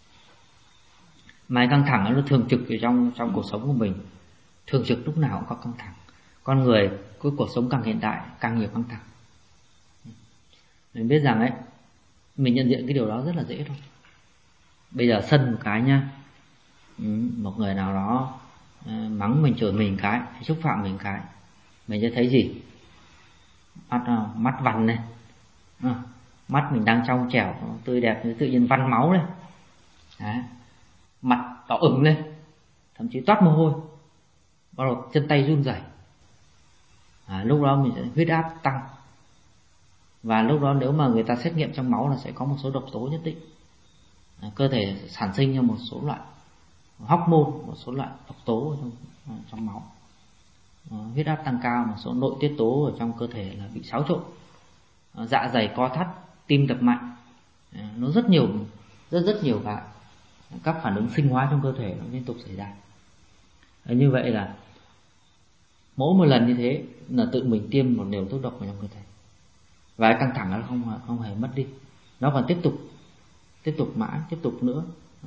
Mà căng thẳng nó thường trực ở trong trong cuộc sống của mình, thường trực lúc nào cũng có căng thẳng. Con người cái cuộc sống càng hiện đại càng nhiều căng thẳng. Mình biết rằng ấy, mình nhận diện cái điều đó rất là dễ thôi. Bây giờ sân một cái nhá, một người nào đó mắng mình, chửi mình cái, xúc phạm mình cái, mình sẽ thấy gì? Mắt mắt vằn này, à, mắt mình đang trong trẻo tươi đẹp tự nhiên vằn máu lên, đấy, mặt đỏ ửng lên, thậm chí toát mồ hôi, bắt đầu chân tay run rẩy. À, lúc đó mình sẽ huyết áp tăng, và lúc đó nếu mà người ta xét nghiệm trong máu là sẽ có một số độc tố nhất định. À, cơ thể sản sinh ra một số loại hormone, một số loại độc tố ở trong, ở trong máu. À, huyết áp tăng cao, một số nội tiết tố ở trong cơ thể là bị xáo trộn. À, dạ dày co thắt, tim đập mạnh. À, nó rất nhiều, rất rất nhiều các các phản ứng sinh hóa trong cơ thể nó liên tục xảy ra. À, như vậy là mỗi một lần như thế là tự mình tiêm một liều thuốc độc vào trong cơ thể, và căng thẳng nó không không hề mất đi, nó còn tiếp tục tiếp tục mãi tiếp tục nữa.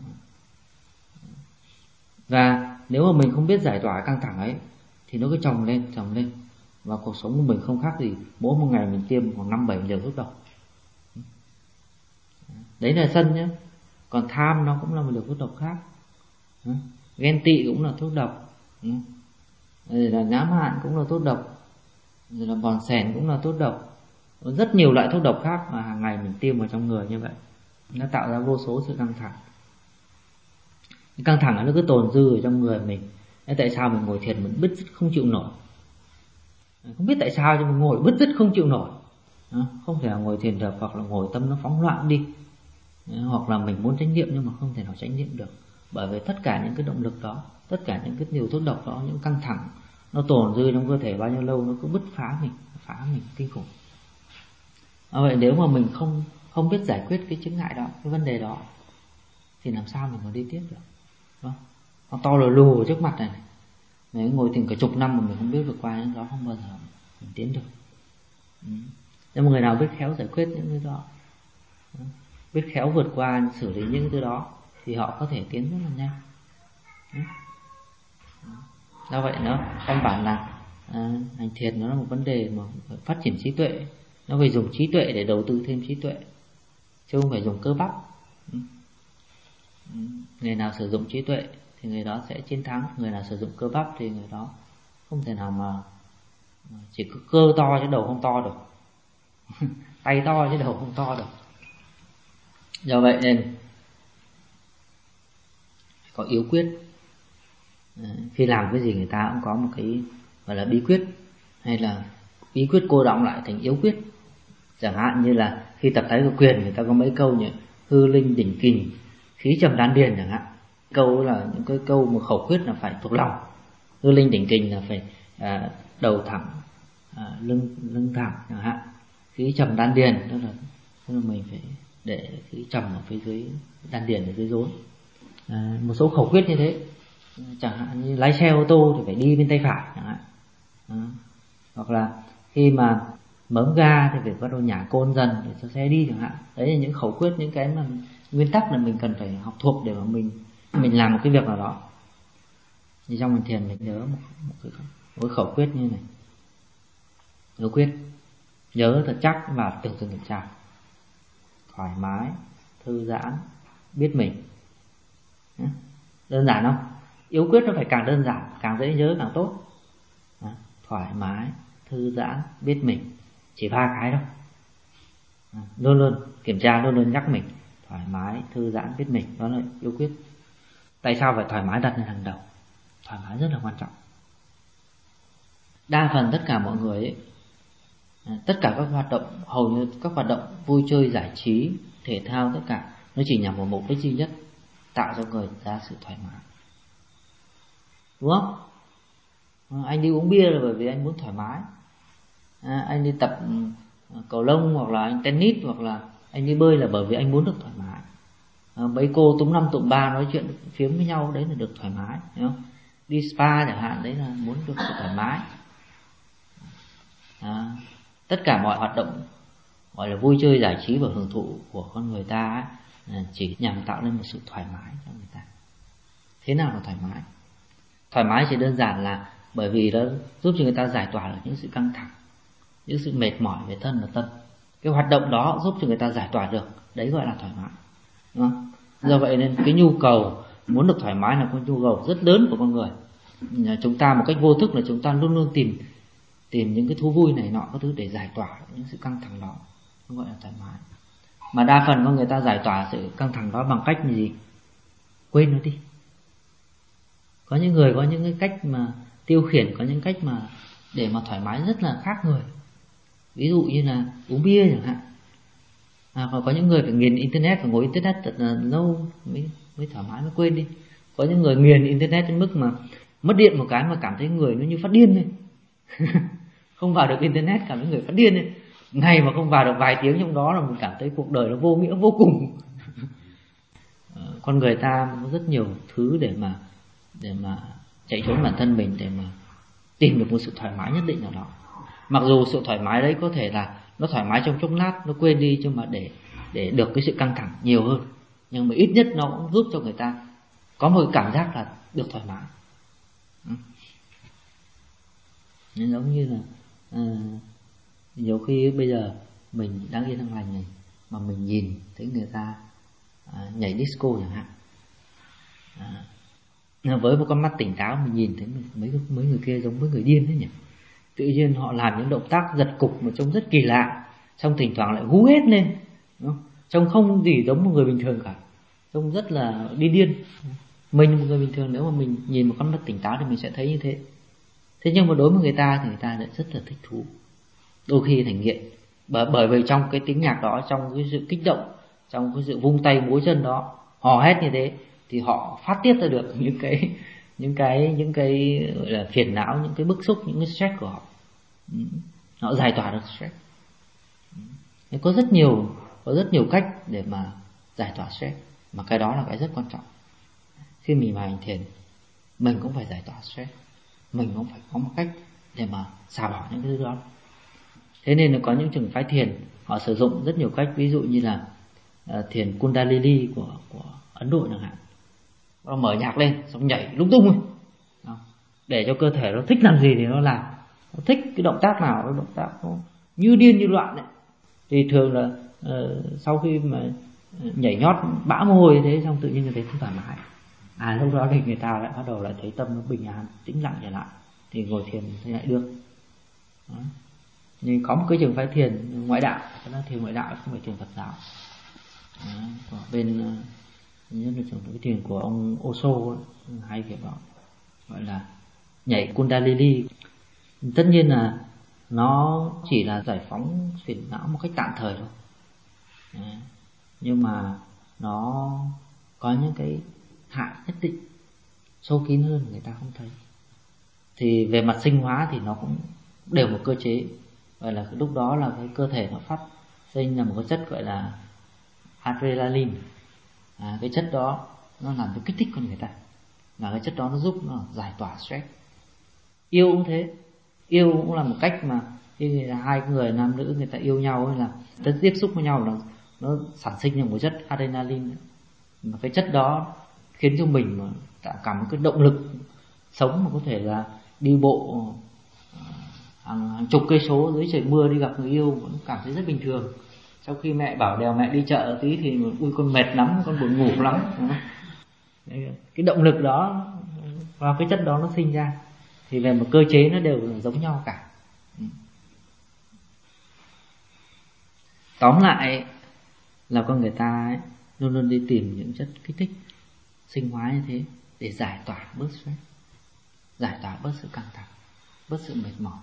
Và nếu mà mình không biết giải tỏa căng thẳng ấy thì nó cứ chồng lên chồng lên, và cuộc sống của mình không khác gì mỗi một ngày mình tiêm khoảng năm bảy liều thuốc độc. Đấy là sân nhé. Còn tham nó cũng là một liều thuốc độc khác. Ghen tị cũng là thuốc độc, rồi là ngã mạn cũng là thuốc độc, rồi là bòn xèn cũng là thuốc độc. Rất nhiều loại thuốc độc khác mà hàng ngày mình tiêm vào trong người như vậy, nó tạo ra vô số sự căng thẳng. Căng thẳng nó cứ tồn dư ở trong người mình. Thế tại sao mình ngồi thiền mình bứt rứt không chịu nổi? Không biết tại sao nhưng mình ngồi bứt rứt không chịu nổi. Không thể nào ngồi thiền được, hoặc là ngồi tâm nó phóng loạn đi, hoặc là mình muốn chánh niệm nhưng mà không thể nào chánh niệm được. Bởi vì tất cả những cái động lực đó, tất cả những cái điều thuốc độc đó, những căng thẳng nó tồn dư trong cơ thể bao nhiêu lâu nó cứ bứt phá mình, phá mình kinh khủng. À, vậy nếu mà mình không không biết giải quyết cái chướng ngại đó, cái vấn đề đó, thì làm sao mình còn đi tiếp được? Đúng không? Nó to lù lù ở trước mặt này, này. Mình ngồi thiền cả chục năm mà mình không biết vượt qua những đó, không bao giờ mình tiến được. Ừ. Nhưng mà người nào biết khéo giải quyết những cái đó, biết khéo vượt qua xử lý những thứ đó, thì họ có thể tiến rất là nhanh. Ừ. Do vậy nó căn bản là à, hành thiền nó là một vấn đề mà phải phát triển trí tuệ. Nó phải dùng trí tuệ để đầu tư thêm trí tuệ, chứ không phải dùng cơ bắp. Ừ. Người nào sử dụng trí tuệ thì người đó sẽ chiến thắng. Người nào sử dụng cơ bắp thì người đó không thể nào mà chỉ có cơ to chứ đầu không to được. Tay to chứ đầu không to được. Do vậy nên có yếu quyết. Khi làm cái gì người ta cũng có một cái gọi là bí quyết, hay là bí quyết cô đọng lại thành yếu quyết. Chẳng hạn như là khi tập Thái Cực Quyền người ta có mấy câu như hư linh đỉnh kình, khí trầm đan điền chẳng hạn. Câu là những cái câu mà khẩu quyết là phải thuộc lòng. Hư linh đỉnh kình là phải à, đầu thẳng, à, lưng lưng thẳng chẳng hạn. Khí trầm đan điền tức là, tức là mình phải để khí trầm ở phía dưới đan điền, ở dưới rốn. À, một số khẩu quyết như thế. Chẳng hạn như lái xe ô tô thì phải đi bên tay phải chẳng hạn. À, hoặc là khi mà mớm ga thì phải bắt đầu nhả côn dần để cho xe đi chẳng hạn. Đấy là những khẩu quyết, những cái mà nguyên tắc là mình cần phải học thuộc để mà mình mình làm một cái việc nào đó. Thì trong mình thiền mình nhớ một, một, cái, một cái khẩu quyết như này. Yếu quyết nhớ thật chắc và tưởng tượng kiểm tra. Thoải mái, thư giãn, biết mình. Đơn giản không? Yếu quyết nó phải càng đơn giản, càng dễ nhớ càng tốt. Thoải mái, thư giãn, biết mình. Chỉ ba cái đâu. Luôn luôn kiểm tra, luôn luôn nhắc mình. Thoải mái, thư giãn, biết mình. Đó là yếu quyết. Tại sao phải thoải mái đặt lên hàng đầu? Thoải mái rất là quan trọng. Đa phần tất cả mọi người ấy, tất cả các hoạt động, hầu như các hoạt động vui chơi, giải trí, thể thao, tất cả nó chỉ nhằm vào mục đích duy nhất, tạo cho người ta sự thoải mái. Đúng không? Anh đi uống bia là bởi vì anh muốn thoải mái. À, anh đi tập cầu lông hoặc là anh tennis hoặc là anh đi bơi là bởi vì anh muốn được thoải mái. à, mấy cô túm năm tụm ba nói chuyện phiếm với nhau, đấy là được thoải mái, hiểu không? Đi spa chẳng hạn, đấy là muốn được sự thoải mái. À, tất cả mọi hoạt động gọi là vui chơi giải trí và hưởng thụ của con người ta ấy, chỉ nhằm tạo nên một sự thoải mái cho người ta. Thế nào là thoải mái? Thoải mái chỉ đơn giản là bởi vì nó giúp cho người ta giải tỏa được những sự căng thẳng, những sự mệt mỏi về thân và tâm. Cái hoạt động đó giúp cho người ta giải tỏa được, đấy gọi là thoải mái, đúng không? Do vậy nên cái nhu cầu muốn được thoải mái là một nhu cầu rất lớn của con người. Chúng ta một cách vô thức là chúng ta luôn luôn tìm tìm những cái thú vui này nọ các thứ để giải tỏa những sự căng thẳng đó, nó gọi là thoải mái. Mà đa phần con người ta giải tỏa sự căng thẳng đó bằng cách gì? Quên nó đi. Có những người có những cái cách mà tiêu khiển, có những cách mà để mà thoải mái rất là khác người. Ví dụ như là uống bia chẳng hạn, à, hoặc có những người phải nghiền internet, phải ngồi internet thật là lâu mới mới thoải mái, mới quên đi. Có những người nghiền internet đến mức mà mất điện một cái mà cảm thấy người nó như phát điên lên. Không vào được internet cảm thấy người phát điên lên. Ngày mà không vào được vài tiếng trong đó là mình cảm thấy cuộc đời nó vô nghĩa vô cùng. Con người ta có rất nhiều thứ để mà để mà chạy trốn bản thân mình, để mà tìm được một sự thoải mái nhất định nào đó. Mặc dù sự thoải mái đấy có thể là nó thoải mái trong chốc lát, nó quên đi, nhưng mà để để được cái sự căng thẳng nhiều hơn, nhưng mà ít nhất nó cũng giúp cho người ta có một cảm giác là được thoải mái. Nên giống như là à, nhiều khi bây giờ mình đang yên đang lành này mà mình nhìn thấy người ta à, nhảy disco chẳng hạn, à, với một con mắt tỉnh táo mình nhìn thấy mấy mấy người kia giống với người điên đấy nhỉ. Tự nhiên họ làm những động tác giật cục mà trông rất kỳ lạ, xong thỉnh thoảng lại hú hét lên, đúng không? Trông không gì giống một người bình thường cả, trông rất là đi điên. Mình một người bình thường nếu mà mình nhìn một con mắt tỉnh táo thì mình sẽ thấy như thế. Thế nhưng mà đối với người ta thì người ta lại rất là thích thú, đôi khi thành nghiện. Bởi bởi vì trong cái tiếng nhạc đó, trong cái sự kích động, trong cái sự vung tay múa chân đó, hò hét như thế, thì họ phát tiết ra được những cái những cái những cái gọi là phiền não, những cái bức xúc, những cái stress của họ. Họ giải tỏa được stress. Có rất nhiều có rất nhiều cách để mà giải tỏa stress, mà cái đó là cái rất quan trọng. Khi mình vào hành thiền, mình cũng phải giải tỏa stress, mình cũng phải có một cách để mà xả bỏ những cái thứ đó. Thế nên là có những trường phái thiền họ sử dụng rất nhiều cách, ví dụ như là uh, thiền Kundalini của của Ấn Độ chẳng hạn. Nó mở nhạc lên xong nhảy lung tung ấy, để cho cơ thể nó thích làm gì thì nó làm, nó thích cái động tác nào cái động tác nó như điên như loạn ấy. Thì thường là uh, sau khi mà nhảy nhót bã mồ hôi thế xong tự nhiên người thấy không thoải mái, à lúc đó thì người ta lại bắt đầu lại thấy tâm nó bình an tĩnh lặng trở lại, thì ngồi thiền thì lại được. Đó. Nhưng có một cái trường phái thiền ngoại đạo, đó là thiền ngoại đạo không phải thiền Phật giáo. Đó. Của bên nhất là trường phái thiền của ông Osho ấy, hay kiểu đó, gọi là nhảy Kundalini. Tất nhiên là nó chỉ là giải phóng phiền não một cách tạm thời thôi. Đó. Nhưng mà nó có những cái hại nhất định, sâu kín hơn người ta không thấy. Thì về mặt sinh hóa thì nó cũng đều một cơ chế, gọi là lúc đó là cái cơ thể nó phát sinh ra một cái chất gọi là adrenaline. À, cái chất đó nó làm cho kích thích con người ta, là cái chất đó nó giúp nó giải tỏa stress. Yêu cũng thế, yêu cũng là một cách mà khi hai người nam nữ người ta yêu nhau ấy, là tất tiếp xúc với nhau là nó sản sinh ra một chất adrenaline, mà cái chất đó khiến cho mình mà tạo cảm một cái động lực sống, mà có thể là đi bộ hàng, hàng chục cây số dưới trời mưa đi gặp người yêu vẫn cảm thấy rất bình thường. Sau khi mẹ bảo đèo mẹ đi chợ tí thì ui con mệt lắm, con buồn ngủ lắm. Cái động lực đó và cái chất đó nó sinh ra, thì về một cơ chế nó đều là giống nhau cả. Tóm lại là con người ta ấy, luôn luôn đi tìm những chất kích thích sinh hóa như thế để giải tỏa bớt stress, giải tỏa bớt sự căng thẳng, bớt sự mệt mỏi.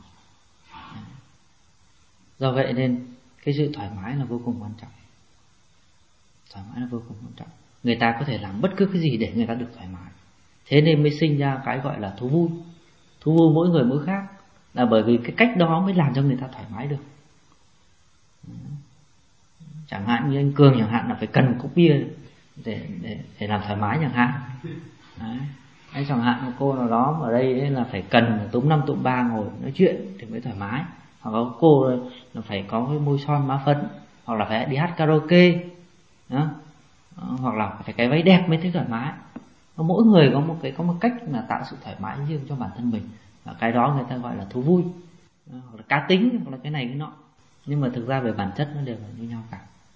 Do vậy nên cái sự thoải mái là vô cùng quan trọng. Thoải mái là vô cùng quan trọng. Người ta có thể làm bất cứ cái gì để người ta được thoải mái. Thế nên mới sinh ra cái gọi là thú vui. Thú vui mỗi người mỗi khác, là bởi vì cái cách đó mới làm cho người ta thoải mái được. Chẳng hạn như anh Cường chẳng hạn là phải cần một cốc bia để để để làm thoải mái chẳng hạn. Đấy. Đấy, chẳng hạn một cô nào đó ở đây ấy là phải cần túm năm tụm ba ngồi nói chuyện thì mới thoải mái, hoặc có cô là phải có cái môi son má phấn, hoặc là phải đi hát karaoke đó. Hoặc là phải cái váy đẹp mới thấy thoải mái. Mỗi người có một cái có một cách là tạo sự thoải mái riêng cho bản thân mình, và cái đó người ta gọi là thú vui, hoặc là cá tính, hoặc là cái này cái nọ, nhưng mà thực ra về bản chất nó đều là như nhau cả.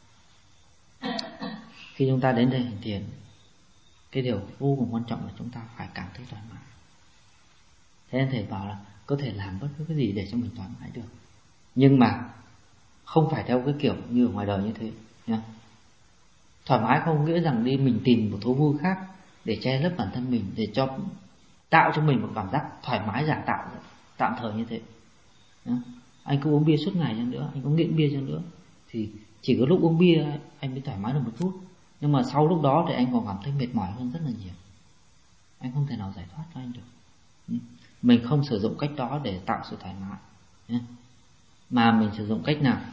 Khi chúng ta đến đây hành thiền, cái điều vô cùng quan trọng là chúng ta phải cảm thấy thoải mái. Thế nên thầy bảo là có thể làm bất cứ cái gì để cho mình thoải mái được, nhưng mà không phải theo cái kiểu như ở ngoài đời như thế nha. Thoải mái không nghĩa rằng đi mình tìm một thú vui khác để che lấp bản thân mình, để cho tạo cho mình một cảm giác thoải mái giả tạo tạm thời như thế. Anh cứ uống bia suốt ngày chăng nữa, anh có nghiện bia chăng nữa, thì chỉ có lúc uống bia anh mới thoải mái được một chút, nhưng mà sau lúc đó thì anh còn cảm thấy mệt mỏi hơn rất là nhiều. Anh không thể nào giải thoát cho anh được. Mình không sử dụng cách đó để tạo sự thoải mái, mà mình sử dụng cách nào?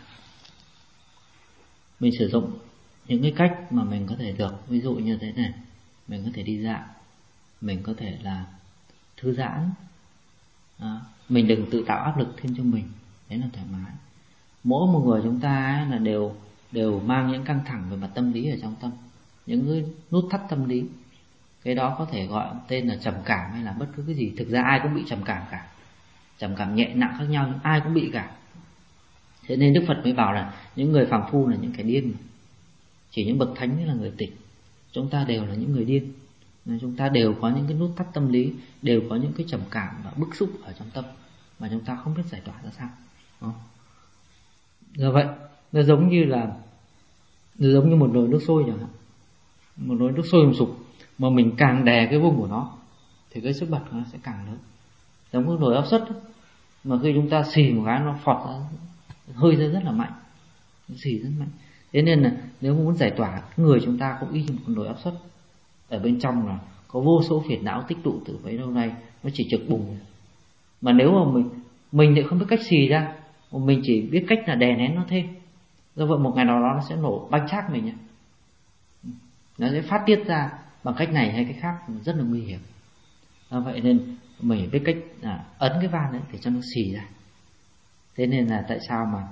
Mình sử dụng những cái cách mà mình có thể được. Ví dụ như thế này, mình có thể đi dạo, mình có thể là thư giãn. Đó. Mình đừng tự tạo áp lực thêm cho mình, đấy là thoải mái. Mỗi một người chúng ta ấy là đều đều mang những căng thẳng về mặt tâm lý ở trong tâm, những cái nút thắt tâm lý. Cái đó có thể gọi tên là trầm cảm hay là bất cứ cái gì. Thực ra ai cũng bị trầm cảm cả, trầm cảm nhẹ nặng khác nhau nhưng ai cũng bị cả. Thế nên Đức Phật mới bảo là những người phàm phu là những kẻ điên, chỉ những bậc thánh mới là người tịch. Chúng ta đều là những người điên, nên chúng ta đều có những cái nút thắt tâm lý, đều có những cái trầm cảm và bức xúc ở trong tâm mà chúng ta không biết giải tỏa ra sao. Do vậy nó giống như là nó giống như một nồi nước sôi chẳng hạn, một nồi nước sôi hùng sục mà mình càng đè cái vung của nó thì cái sức bật của nó sẽ càng lớn. Giống như nồi áp suất mà khi chúng ta xì một cái nó phọt ra, hơi ra rất là mạnh, nó xì rất mạnh. Thế nên là nếu muốn giải tỏa, người chúng ta cũng y như một con nồi áp suất, ở bên trong là có vô số phiền não tích tụ từ bấy lâu nay, nó chỉ trực bùng. Mà nếu mà mình mình lại không biết cách xì ra, mình chỉ biết cách là đè nén nó thêm, do vậy một ngày nào đó nó sẽ nổ banh xác mình nhé. Nó sẽ phát tiết ra bằng cách này hay cách khác, rất là nguy hiểm. Do vậy nên mình biết cách là ấn cái van đấy để cho nó xì ra. Thế nên là tại sao mà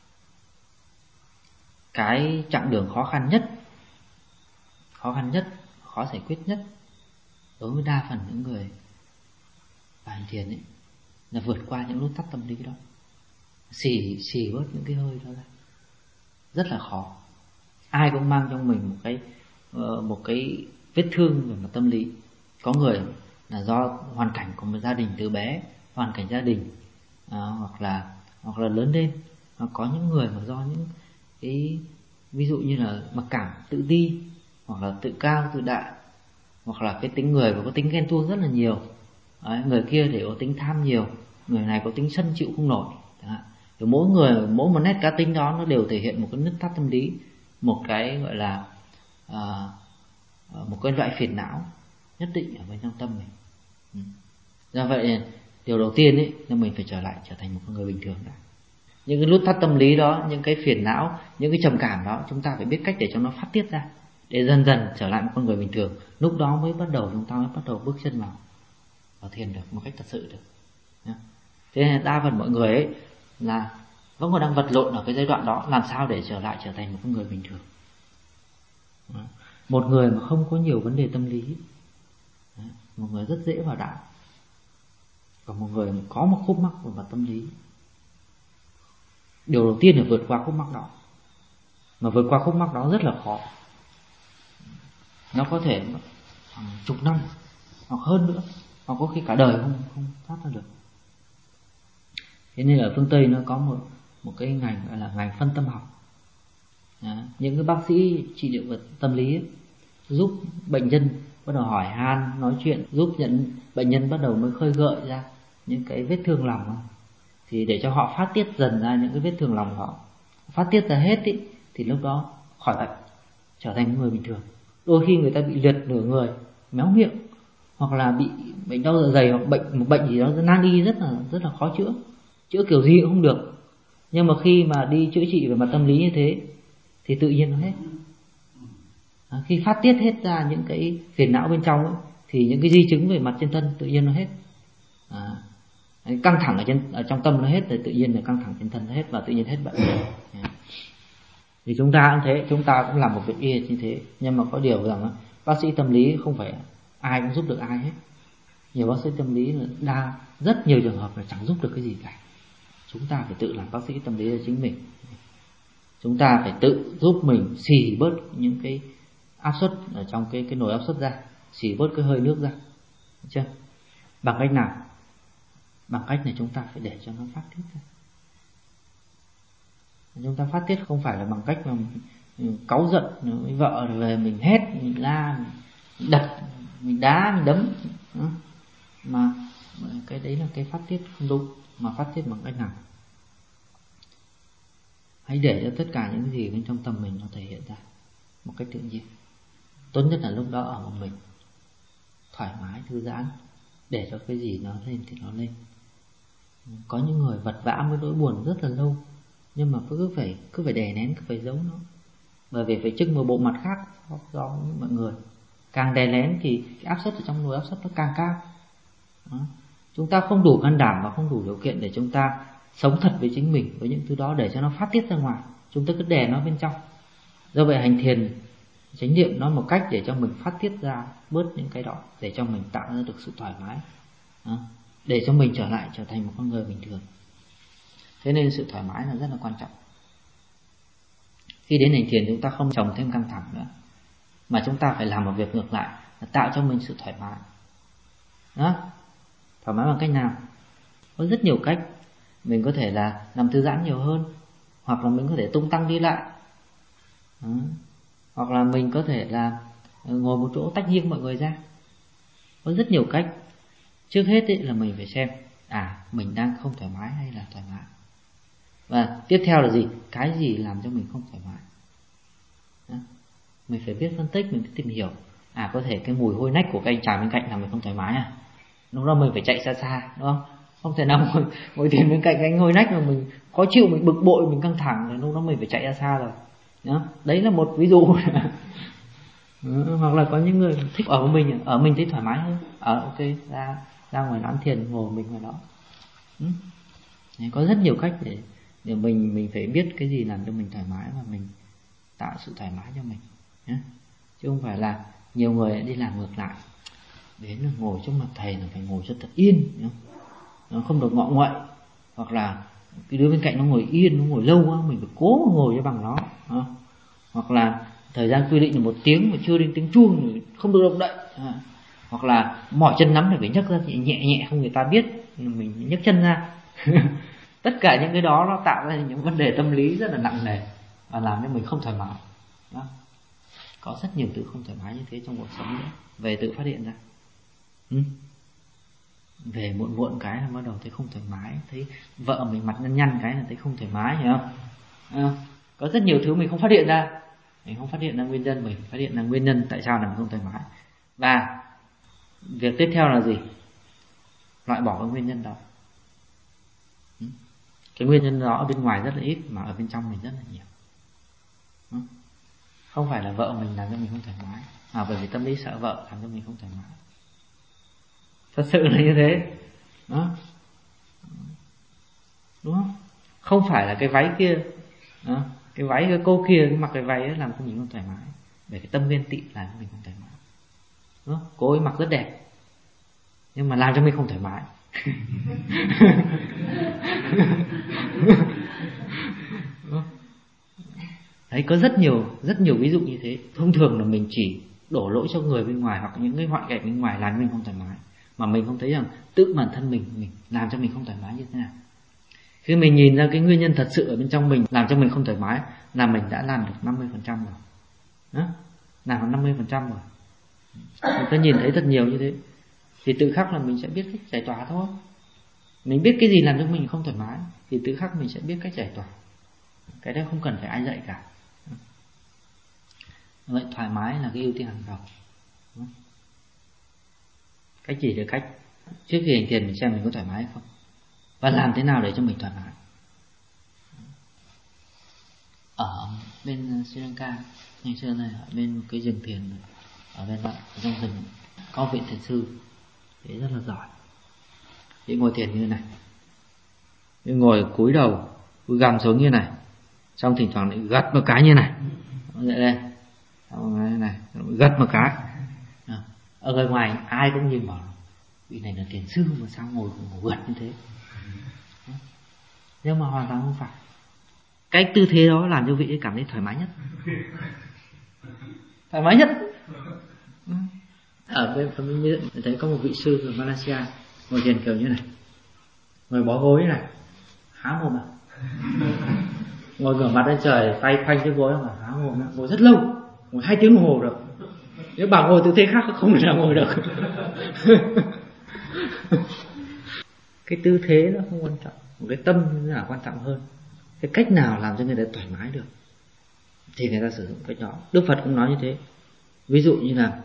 cái chặng đường khó khăn nhất, khó khăn nhất, khó giải quyết nhất đối với đa phần những người hành thiền ấy là vượt qua những nút thắt tâm lý đó, xì xì bớt những cái hơi đó ra, rất là khó. Ai cũng mang trong mình một cái một cái vết thương về mặt tâm lý. Có người là do hoàn cảnh của một gia đình từ bé, hoàn cảnh gia đình à, hoặc là hoặc là lớn lên, hoặc có những người mà do những cái ví dụ như là mặc cảm, tự ti, hoặc là tự cao, tự đại, hoặc là cái tính người có tính ghen tuông rất là nhiều. Đấy, người kia thì có tính tham nhiều, người này có tính sân chịu không nổi. Thì mỗi người mỗi một nét cá tính đó nó đều thể hiện một cái nút thắt tâm lý, một cái gọi là à, một cái loại phiền não nhất định ở bên trong tâm mình. Ừ. Do vậy điều đầu tiên ấy là mình phải trở lại trở thành một con người bình thường đã. Những cái nút thắt tâm lý đó, những cái phiền não, những cái trầm cảm đó, chúng ta phải biết cách để cho nó phát tiết ra, để dần dần trở lại một con người bình thường. Lúc đó mới bắt đầu chúng ta mới bắt đầu bước chân vào vào thiền được một cách thật sự được. Thế nên đa phần mọi người ấy là vẫn còn đang vật lộn ở cái giai đoạn đó, làm sao để trở lại trở thành một con người bình thường. Một người mà không có nhiều vấn đề tâm lý, một người rất dễ vào đạo, và một người mà có một khúc mắc về mặt tâm lý, điều đầu tiên là vượt qua khúc mắc đó. Mà vượt qua khúc mắc đó rất là khó, nó có thể khoảng chục năm hoặc hơn nữa, hoặc có khi cả đời không không thoát ra được. Thế nên ở phương Tây nó có một một cái ngành gọi là ngành phân tâm học. Đó. Những cái bác sĩ trị liệu vật tâm lý ấy, giúp bệnh nhân bắt đầu hỏi han, nói chuyện, giúp nhận bệnh nhân bắt đầu mới khơi gợi ra những cái vết thương lòng, thì để cho họ phát tiết dần ra những cái vết thương lòng họ, phát tiết ra hết ý, thì lúc đó khỏi bệnh, trở thành người bình thường. Đôi khi người ta bị liệt nửa người, méo miệng, hoặc là bị bệnh đau dạ dày, hoặc bệnh một bệnh gì đó nan y rất là rất là khó chữa, chữa kiểu gì cũng không được. Nhưng mà khi mà đi chữa trị về mặt tâm lý như thế thì tự nhiên nó hết. À, khi phát tiết hết ra những cái phiền não bên trong ấy, thì những cái di chứng về mặt trên thân tự nhiên nó hết. À, căng thẳng ở trên ở trong tâm nó hết rồi, tự nhiên là căng thẳng trên thân nó hết và tự nhiên hết bệnh. À. Thì chúng ta cũng thế, chúng ta cũng làm một việc y như thế, nhưng mà có điều rằng bác sĩ tâm lý không phải ai cũng giúp được ai hết. Nhiều bác sĩ tâm lý là đa rất nhiều trường hợp là chẳng giúp được cái gì cả. Chúng ta phải tự làm bác sĩ tâm lý cho chính mình. Chúng ta phải tự giúp mình xì bớt những cái áp suất ở trong cái cái nồi áp suất ra, xì bớt cái hơi nước ra. Được chưa? Bằng cách nào? Bằng cách này chúng ta phải để cho nó phát tiết ra. Chúng ta phát tiết không phải là bằng cách mà mình cáu giận với vợ rồi về mình hét, mình la, mình đập, mình đá, mình đấm. Mà cái đấy là cái phát tiết không đúng. Mà phát tiết bằng cách nào? Hãy để cho tất cả những cái gì bên trong tâm mình nó thể hiện ra một cách tự nhiên. Tốt nhất là lúc đó ở một mình, thoải mái, thư giãn, để cho cái gì nó lên thì nó lên. Có những người vật vã với nỗi buồn rất là lâu, nhưng mà cứ phải cứ phải đè nén, cứ phải giấu nó, bởi vì phải trưng một bộ mặt khác do mọi người. Càng đè nén thì cái áp suất ở trong nồi áp suất nó càng cao. Đó. Chúng ta không đủ can đảm và không đủ điều kiện để chúng ta sống thật với chính mình, với những thứ đó để cho nó phát tiết ra ngoài. Chúng ta cứ đè nó bên trong. Do vậy hành thiền chánh niệm nó một cách để cho mình phát tiết ra bớt những cái đó, để cho mình tạo ra được sự thoải mái, đó. Để cho mình trở lại trở thành một con người bình thường. Thế nên sự thoải mái là rất là quan trọng. Khi đến hành thiền chúng ta không trồng thêm căng thẳng nữa, mà chúng ta phải làm một việc ngược lại, là tạo cho mình sự thoải mái. Đó. Thoải mái bằng cách nào? Có rất nhiều cách. Mình có thể là nằm thư giãn nhiều hơn, hoặc là mình có thể tung tăng đi lại. Đó. Hoặc là mình có thể là ngồi một chỗ tách riêng mọi người ra. Có rất nhiều cách. Trước hết ý, là mình phải xem à mình đang không thoải mái hay là thoải mái. Và tiếp theo là gì? Cái gì làm cho mình không thoải mái. Đó. Mình phải biết phân tích, mình phải tìm hiểu. À có thể cái mùi hôi nách của cái anh chàng bên cạnh làm mình không thoải mái à. Lúc đó mình phải chạy xa xa, đúng không? Không thể nào ngồi, ngồi tìm bên cạnh anh hôi nách mà mình khó chịu, mình bực bội, mình căng thẳng, thì lúc đó mình phải chạy ra xa rồi. Đó. Đấy là một ví dụ. Đó. Hoặc là có những người thích ở với mình, ở mình thấy thoải mái hơn. Ở ok, ra ra ngoài nán thiền ngồi mình ngoài đó. Ừ. Đấy, có rất nhiều cách để để mình mình phải biết cái gì làm cho mình thoải mái và mình tạo sự thoải mái cho mình. Nhé. Chứ không phải là nhiều người đi làm ngược lại, đến là ngồi trước mặt thầy là phải ngồi cho thật yên, không? Nó không được ngọ nguậy, hoặc là cái đứa bên cạnh nó ngồi yên, nó ngồi lâu quá, mình phải cố mà ngồi cho bằng nó, không? Hoặc là thời gian quy định là một tiếng mà chưa đến tiếng chuông thì không được động đậy, à. Hoặc là mỏi chân lắm thì phải nhấc ra nhẹ nhẹ không người ta biết mình nhấc chân ra. Tất cả những cái đó nó tạo ra những vấn đề tâm lý rất là nặng nề và làm cho mình không thoải mái. Đó. Có rất nhiều thứ không thoải mái như thế trong cuộc sống nữa. Về tự phát hiện ra. Ừ. Về muộn muộn cái là bắt đầu thấy không thoải mái, thấy vợ mình mặt nhăn nhăn cái là thấy không thoải mái, hiểu không? À, có rất nhiều thứ mình không phát hiện ra, mình không phát hiện ra nguyên nhân, mình phát hiện ra nguyên nhân tại sao là mình không thoải mái. Và việc tiếp theo là gì? Loại bỏ cái nguyên nhân đó. Cái nguyên nhân đó ở bên ngoài rất là ít, mà ở bên trong mình rất là nhiều. Không phải là vợ mình làm cho mình không thoải mái, mà bởi vì tâm lý sợ vợ làm cho mình không thoải mái. Thật sự là như thế. Đó. Đúng không? Không phải là cái váy kia, đó. Cái váy cái cô kia cái mặc cái váy ấy làm cho mình không thoải mái, bởi cái tâm ghen tị làm cho mình không thoải mái. Đúng không? Cô ấy mặc rất đẹp nhưng mà làm cho mình không thoải mái. Đấy, có rất nhiều rất nhiều ví dụ như thế. Thông thường là mình chỉ đổ lỗi cho người bên ngoài hoặc những cái hoạn cảnh bên ngoài làm cho mình không thoải mái, mà mình không thấy rằng tự bản thân mình mình làm cho mình không thoải mái như thế nào. Khi mình nhìn ra cái nguyên nhân thật sự ở bên trong mình làm cho mình không thoải mái là mình đã làm được năm mươi phần trăm rồi. Đó, làm được năm mươi phần trăm rồi. Người ta nhìn thấy thật nhiều như thế thì tự khắc là mình sẽ biết cách giải tỏa thôi. Mình biết cái gì làm cho mình không thoải mái thì tự khắc mình sẽ biết cách giải tỏa. Cái đó không cần phải ai dạy cả. Vậy thoải mái là cái ưu tiên hàng đầu. Cách gì để cách trước khi hành thiền mình xem mình có thoải mái hay không, và làm thế nào để cho mình thoải mái. Ở bên Sri Lanka Ngày xưa này ở bên một cái rừng thiền này, ở bên đó, ở trong rừng có vị thiền sư thì rất là giỏi. Thì ngồi thiền như này, ngồi cúi đầu, cúi gằm xuống như này, xong thỉnh thoảng lại gật một cái như này, vậy đây, xong này, gật một cái. Ở người ngoài ai cũng nhìn bảo vị này là thiền sư mà sao ngồi ngồi gật như thế. Nhưng mà hoàn toàn không phải. Cái tư thế đó làm cho vị ấy cảm thấy thoải mái nhất, thoải mái nhất. Ở bên phần bên thấy có một vị sư ở Malaysia ngồi thiền kiểu như này, ngồi bó gối này, há mồm à, ngồi ngửa mặt lên trời, tay khoanh cái gối mà há mồm, ngồi rất lâu, ngồi hai tiếng đồng hồ rồi. Nếu bảo ngồi tư thế khác không thể nào ngồi được. Cái tư thế nó không quan trọng, một cái tâm nó là quan trọng hơn. Cái cách nào làm cho người ta thoải mái được thì người ta sử dụng cách đó. Đức Phật cũng nói như thế. Ví dụ như là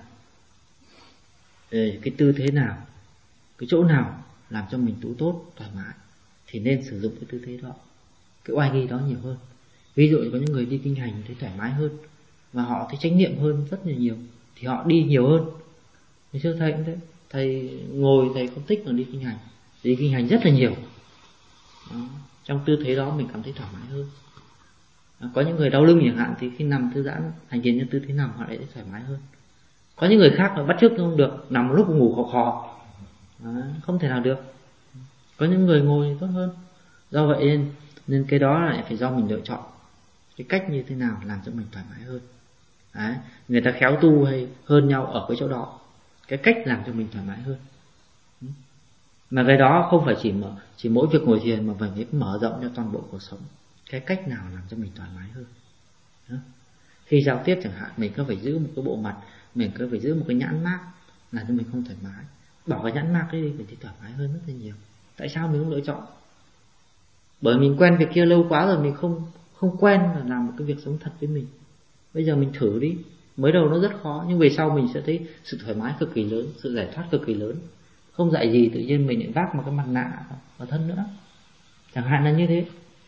cái tư thế nào, cái chỗ nào làm cho mình tú tốt, thoải mái thì nên sử dụng cái tư thế đó, cái oai nghi đó nhiều hơn. Ví dụ như có những người đi kinh hành thấy thoải mái hơn và họ thấy chánh niệm hơn rất là nhiều thì họ đi nhiều hơn. Ngày xưa thầy cũng thế, thầy ngồi thầy không thích mà đi kinh hành, đi kinh hành rất là nhiều đó. Trong tư thế đó mình cảm thấy thoải mái hơn. À, có những người đau lưng chẳng hạn thì khi nằm thư giãn hành thiền như tư thế nằm họ lại thấy thoải mái hơn. Có những người khác mà bắt chước không được, nằm một lúc ngủ khò khò, à, không thể nào được. Có những người ngồi thì tốt hơn. Do vậy nên nên cái đó lại phải do mình lựa chọn cái cách như thế nào làm cho mình thoải mái hơn. Đấy, người ta khéo tu hay hơn nhau ở cái chỗ đó, cái cách làm cho mình thoải mái hơn. Mà cái đó không phải chỉ mở, chỉ mỗi việc ngồi thiền mà mình phải mở rộng cho toàn bộ cuộc sống. Cái cách nào làm cho mình thoải mái hơn. Đó. Khi giao tiếp chẳng hạn, mình cứ phải giữ một cái bộ mặt, mình cứ phải giữ một cái nhãn mác làm cho mình không thoải mái. Bỏ cái nhãn mác ấy đi, mình thấy thoải mái hơn rất là nhiều. Tại sao mình không lựa chọn? Bởi mình quen việc kia lâu quá rồi, mình không không quen là làm một cái việc sống thật với mình. Bây giờ mình thử đi. Mới đầu nó rất khó, nhưng về sau mình sẽ thấy sự thoải mái cực kỳ lớn, sự giải thoát cực kỳ lớn. Không dạy gì tự nhiên mình lại vác một cái mặt nạ vào thân nữa. Chẳng hạn là như thế.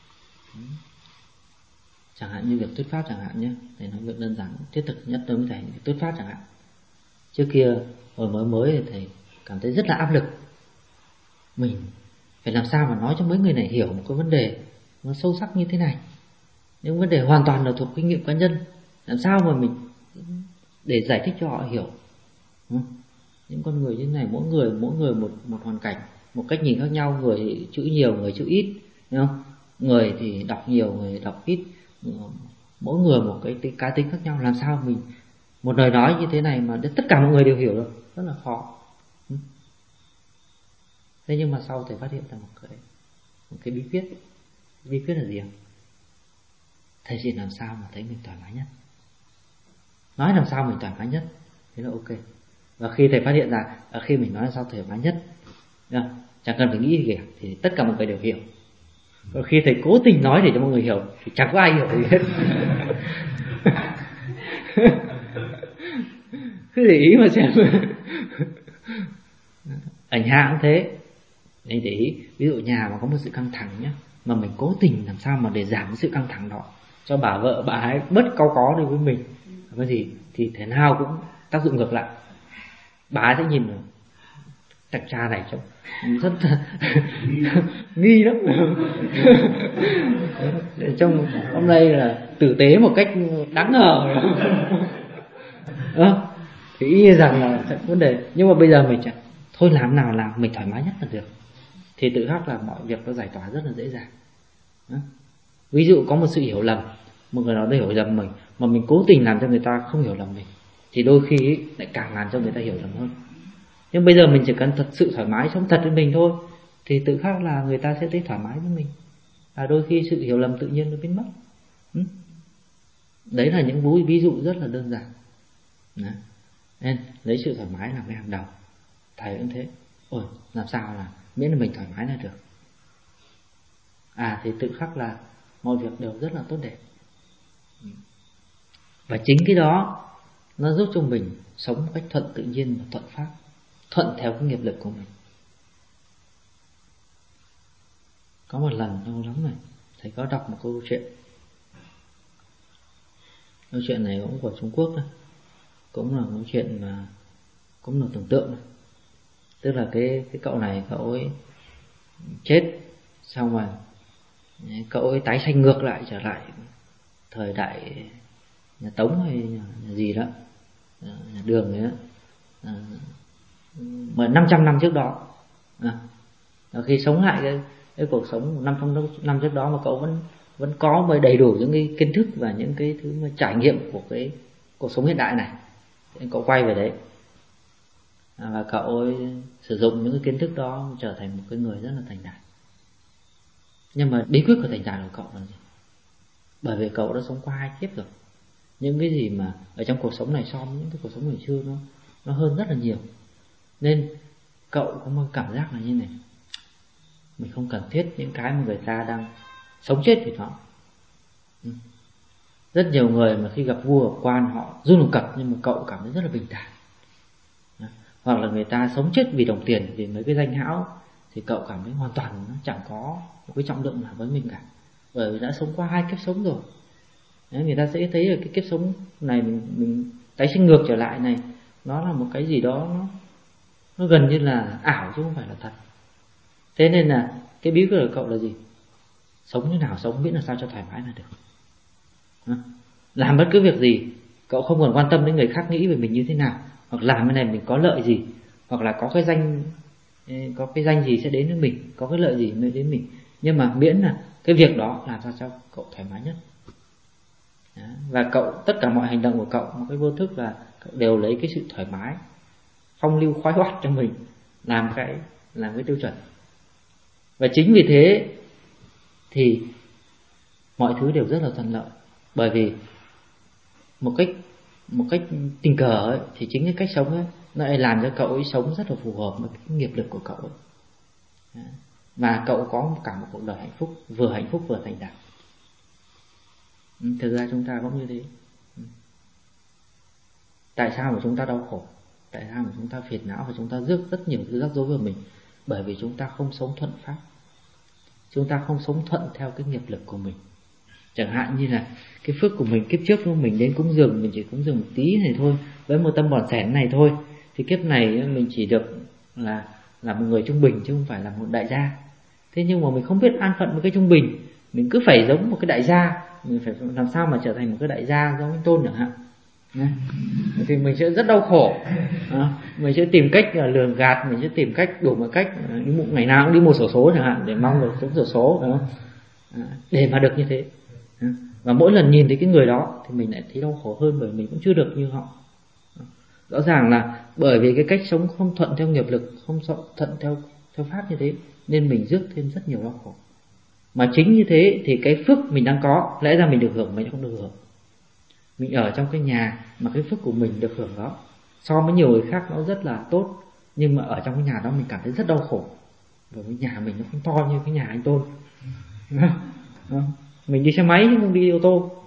Chẳng hạn như việc thuyết pháp chẳng hạn nhé, thầy nói việc đơn giản thiết thực nhất đối với thầy, thuyết pháp chẳng hạn. Trước kia hồi mới mới thì thầy cảm thấy rất là áp lực. Mình phải làm sao mà nói cho mấy người này hiểu một cái vấn đề nó sâu sắc như thế này. Những vấn đề hoàn toàn là thuộc kinh nghiệm cá nhân, làm sao mà mình để giải thích cho họ hiểu. Những con người như thế này, mỗi người mỗi người một một hoàn cảnh, một cách nhìn khác nhau, người chữ nhiều, người chữ ít, đúng không? Người thì đọc nhiều, người đọc ít, mỗi người một cái, cái cá tính khác nhau, làm sao mình một lời nói như thế này mà tất cả mọi người đều hiểu được, rất là khó. Thế nhưng mà sau thầy phát hiện ra một cái một cái bí quyết. Bí quyết là gì không? Thầy chỉ làm sao mà thấy mình thoải mái nhất, nói làm sao mình thoải mái nhất, thế là ok. Và khi thầy phát hiện ra, khi mình nói làm sao thoải mái nhất, chẳng cần phải nghĩ gì cả, thì tất cả mọi người đều hiểu. Còn khi thầy cố tình nói để cho mọi người hiểu thì chẳng có ai hiểu gì hết. Cứ để ý mà xem. Ở nhà cũng thế. Nên để ý, ví dụ nhà mà có một sự căng thẳng nhé, mà mình cố tình làm sao mà để giảm cái sự căng thẳng đó, cho bà vợ bà ấy bớt cau có đi với mình, cái gì thì thế nào cũng tác dụng ngược lại. Bà ấy sẽ nhìn rồi, thằng cha này trông rất nghi lắm. Trông hôm nay là tử tế một cách đáng ngờ. À, thì ý rằng là sẽ vấn đề. Nhưng mà bây giờ mình chẳng, thôi làm nào làm mình thoải mái nhất là được, thì tự khắc là mọi việc nó giải tỏa rất là dễ dàng. Đó. Ví dụ có một sự hiểu lầm, một người nào đó hiểu lầm mình, mà mình cố tình làm cho người ta không hiểu lầm mình, thì đôi khi ấy, lại càng làm cho người ta hiểu lầm hơn. Nhưng bây giờ mình chỉ cần thật sự thoải mái, sống thật với mình thôi, thì tự khắc là người ta sẽ thấy thoải mái với mình. Và đôi khi sự hiểu lầm tự nhiên nó biến mất. ừ? Đấy là những ví dụ rất là đơn giản. Đó. Nên lấy sự thoải mái làm cái hàng đầu. Thầy cũng thế. Ôi, làm sao là miễn là mình thoải mái là được. À thì tự khắc là mọi việc đều rất là tốt đẹp. Và chính cái đó nó giúp cho mình sống một cách thuận tự nhiên và thuận pháp, thuận theo cái nghiệp lực của mình. Có một lần lâu lắm rồi, thầy có đọc một câu chuyện. Câu chuyện này cũng của Trung Quốc đấy. Cũng là câu chuyện mà cũng là tưởng tượng. Tức là cái cái cậu này cậu ấy chết xong rồi cậu ấy tái sanh ngược lại trở lại thời đại nhà Tống hay nhà, nhà gì đó, nhà Đường ấy đó, à, mà năm trăm năm trước đó. À, khi sống lại cái, cái cuộc sống năm trăm năm trước đó mà cậu vẫn vẫn có mới đầy đủ những cái kiến thức và những cái thứ mà trải nghiệm của cái cuộc sống hiện đại này. Thì cậu quay về đấy à, và cậu ấy sử dụng những cái kiến thức đó trở thành một cái người rất là thành đạt. Nhưng mà bí quyết của thành đạt của cậu là gì? Bởi vì cậu đã sống qua hai kiếp rồi. Những cái gì mà ở trong cuộc sống này so với những cái cuộc sống ngày xưa nó nó hơn rất là nhiều. Nên cậu có một cảm giác là như này: mình không cần thiết những cái mà người ta đang sống chết vì nó. Rất nhiều người mà khi gặp vua gặp quan họ run một cập, nhưng mà cậu cảm thấy rất là bình thản. Hoặc là người ta sống chết vì đồng tiền, vì mấy cái danh hão, thì cậu cảm thấy hoàn toàn nó chẳng có một cái trọng lượng nào với mình cả. Bởi vì đã sống qua hai kiếp sống rồi. Đấy, người ta sẽ thấy là cái kiếp sống này mình, mình tái sinh ngược trở lại này, nó là một cái gì đó nó, nó gần như là ảo chứ không phải là thật. Thế nên là cái bí quyết của cậu là gì? Sống như nào sống, miễn là sao cho thoải mái là được. Làm bất cứ việc gì cậu không còn quan tâm đến người khác nghĩ về mình như thế nào, hoặc làm cái này mình có lợi gì, hoặc là có cái danh có cái danh gì sẽ đến với mình, có cái lợi gì mới đến mình. Nhưng mà miễn là cái việc đó làm sao cho cậu thoải mái nhất. Đó. Và cậu tất cả mọi hành động của cậu một cái vô thức là cậu đều lấy cái sự thoải mái, phong lưu khoái hoạt cho mình làm cái làm cái tiêu chuẩn. Và chính vì thế thì mọi thứ đều rất là thuận lợi. Bởi vì một cách một cách tình cờ ấy, thì chính cái cách sống ấy nó lại làm cho cậu ấy sống rất là phù hợp với cái nghiệp lực của cậu ấy. Và cậu có cả một cuộc đời hạnh phúc, vừa hạnh phúc vừa thành đạt. Thực ra chúng ta cũng như thế. Tại sao mà chúng ta đau khổ? Tại sao mà chúng ta phiền não và chúng ta rước rất nhiều thứ rắc rối vào mình? Bởi vì chúng ta không sống thuận pháp. Chúng ta không sống thuận theo cái nghiệp lực của mình. Chẳng hạn như là cái phước của mình kiếp trước của mình đến cúng dường, mình chỉ cúng dường một tí này thôi, với một tâm bòn xẻn này thôi, thì kiếp này mình chỉ được là là một người trung bình chứ không phải là một đại gia. Thế nhưng mà mình không biết an phận một cái trung bình, mình cứ phải giống một cái đại gia, mình phải làm sao mà trở thành một cái đại gia giống anh Tôn chẳng hạn. Thì mình sẽ rất đau khổ. À, mình sẽ tìm cách lường gạt, mình sẽ tìm cách đủ mọi cách, ngày nào cũng đi mua xổ số chẳng hạn để mong được trúng xổ số, đúng không? À, để mà được như thế. Và mỗi lần nhìn thấy cái người đó thì mình lại thấy đau khổ hơn, bởi mình cũng chưa được như họ. Rõ ràng là bởi vì cái cách sống không thuận theo nghiệp lực, không thuận theo theo pháp như thế, nên mình rước thêm rất nhiều đau khổ. Mà chính như thế thì cái phước mình đang có, lẽ ra mình được hưởng, mình không được hưởng. Mình ở trong cái nhà mà cái phước của mình được hưởng đó, so với nhiều người khác nó rất là tốt, nhưng mà ở trong cái nhà đó mình cảm thấy rất đau khổ. Bởi vì nhà mình nó không to như cái nhà anh Tôn. Mình đi xe máy chứ không đi ô tô.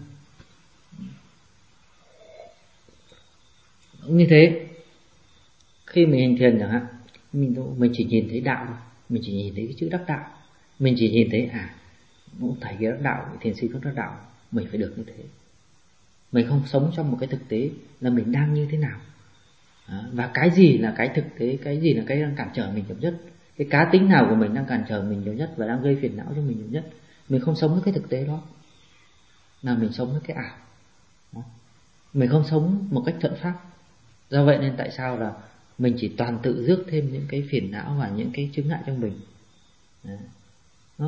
Như thế, khi mình hành thiền chẳng hạn, mình mình chỉ nhìn thấy đạo, mình chỉ nhìn thấy cái chữ đắc đạo, mình chỉ nhìn thấy à, cũng thầy kia đắc đạo, thiền sư có đắc đạo, mình phải được như thế. Mình không sống trong một cái thực tế là mình đang như thế nào. Đó. Và cái gì là cái thực tế, cái gì là cái đang cản trở mình nhiều nhất, cái cá tính nào của mình đang cản trở mình nhiều nhất và đang gây phiền não cho mình nhiều nhất. Mình không sống với cái thực tế đó, là mình sống với cái ảo. Đó. Mình không sống một cách thuận pháp. Do vậy nên tại sao là mình chỉ toàn tự rước thêm những cái phiền não và những cái chướng ngại trong mình. Đó.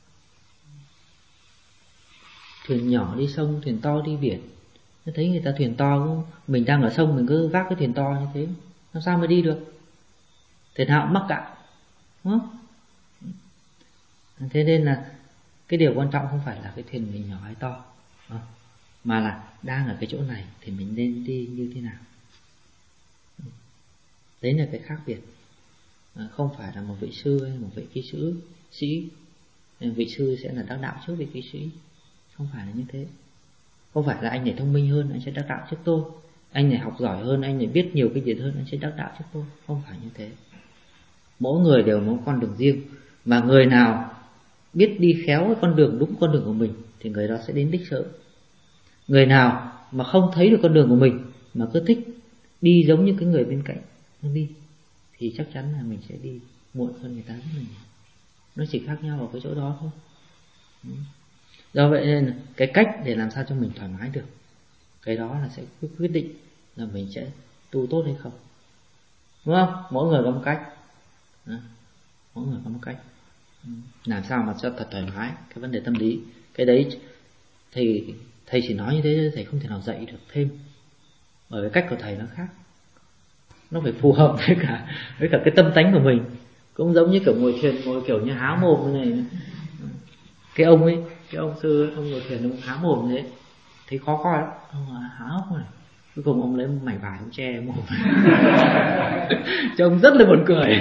Thuyền nhỏ đi sông, thuyền to đi biển. Thấy người ta thuyền to, mình đang ở sông mình cứ vác cái thuyền to như thế, làm sao mà đi được? Thuyền nào cũng mắc cạn, đúng không? Thế nên là cái điều quan trọng không phải là cái thuyền mình nhỏ hay to, mà là đang ở cái chỗ này thì mình nên đi như thế nào. Đấy là cái khác biệt. Không phải là một vị sư hay một vị kỹ sư sĩ, vị sư sẽ là đắc đạo trước vị kỹ sĩ. Không phải là như thế. Không phải là anh này thông minh hơn anh sẽ đắc đạo trước tôi, anh này học giỏi hơn, anh này biết nhiều cái gì hơn, anh sẽ đắc đạo trước tôi. Không phải như thế. Mỗi người đều có một con đường riêng, và người nào biết đi khéo cái con đường đúng con đường của mình thì người đó sẽ đến đích sớm. Người nào mà không thấy được con đường của mình mà cứ thích đi giống như cái người bên cạnh nó đi thì chắc chắn là mình sẽ đi muộn hơn người ta rất là nhiều. Nó chỉ khác nhau ở cái chỗ đó thôi. Do vậy nên cái cách để làm sao cho mình thoải mái được, cái đó là sẽ quyết định là mình sẽ tu tốt hay không, đúng không? Mỗi người có một cách, mỗi người có một cách làm sao mà cho thật thoải mái cái vấn đề tâm lý. Cái đấy thì thầy chỉ nói như thế, thầy không thể nào dạy được thêm, bởi vì cách của thầy nó khác, nó phải phù hợp với cả với cả cái tâm tánh của mình. Cũng giống như kiểu ngồi thiền, ngồi kiểu như há mồm như này. Cái ông ấy, cái ông sư ấy, ông ngồi thiền ông há mồm như thế thấy khó coi lắm, ông há hốc này, cuối cùng ông lấy mảnh vải ông che mồm trông rất là buồn cười.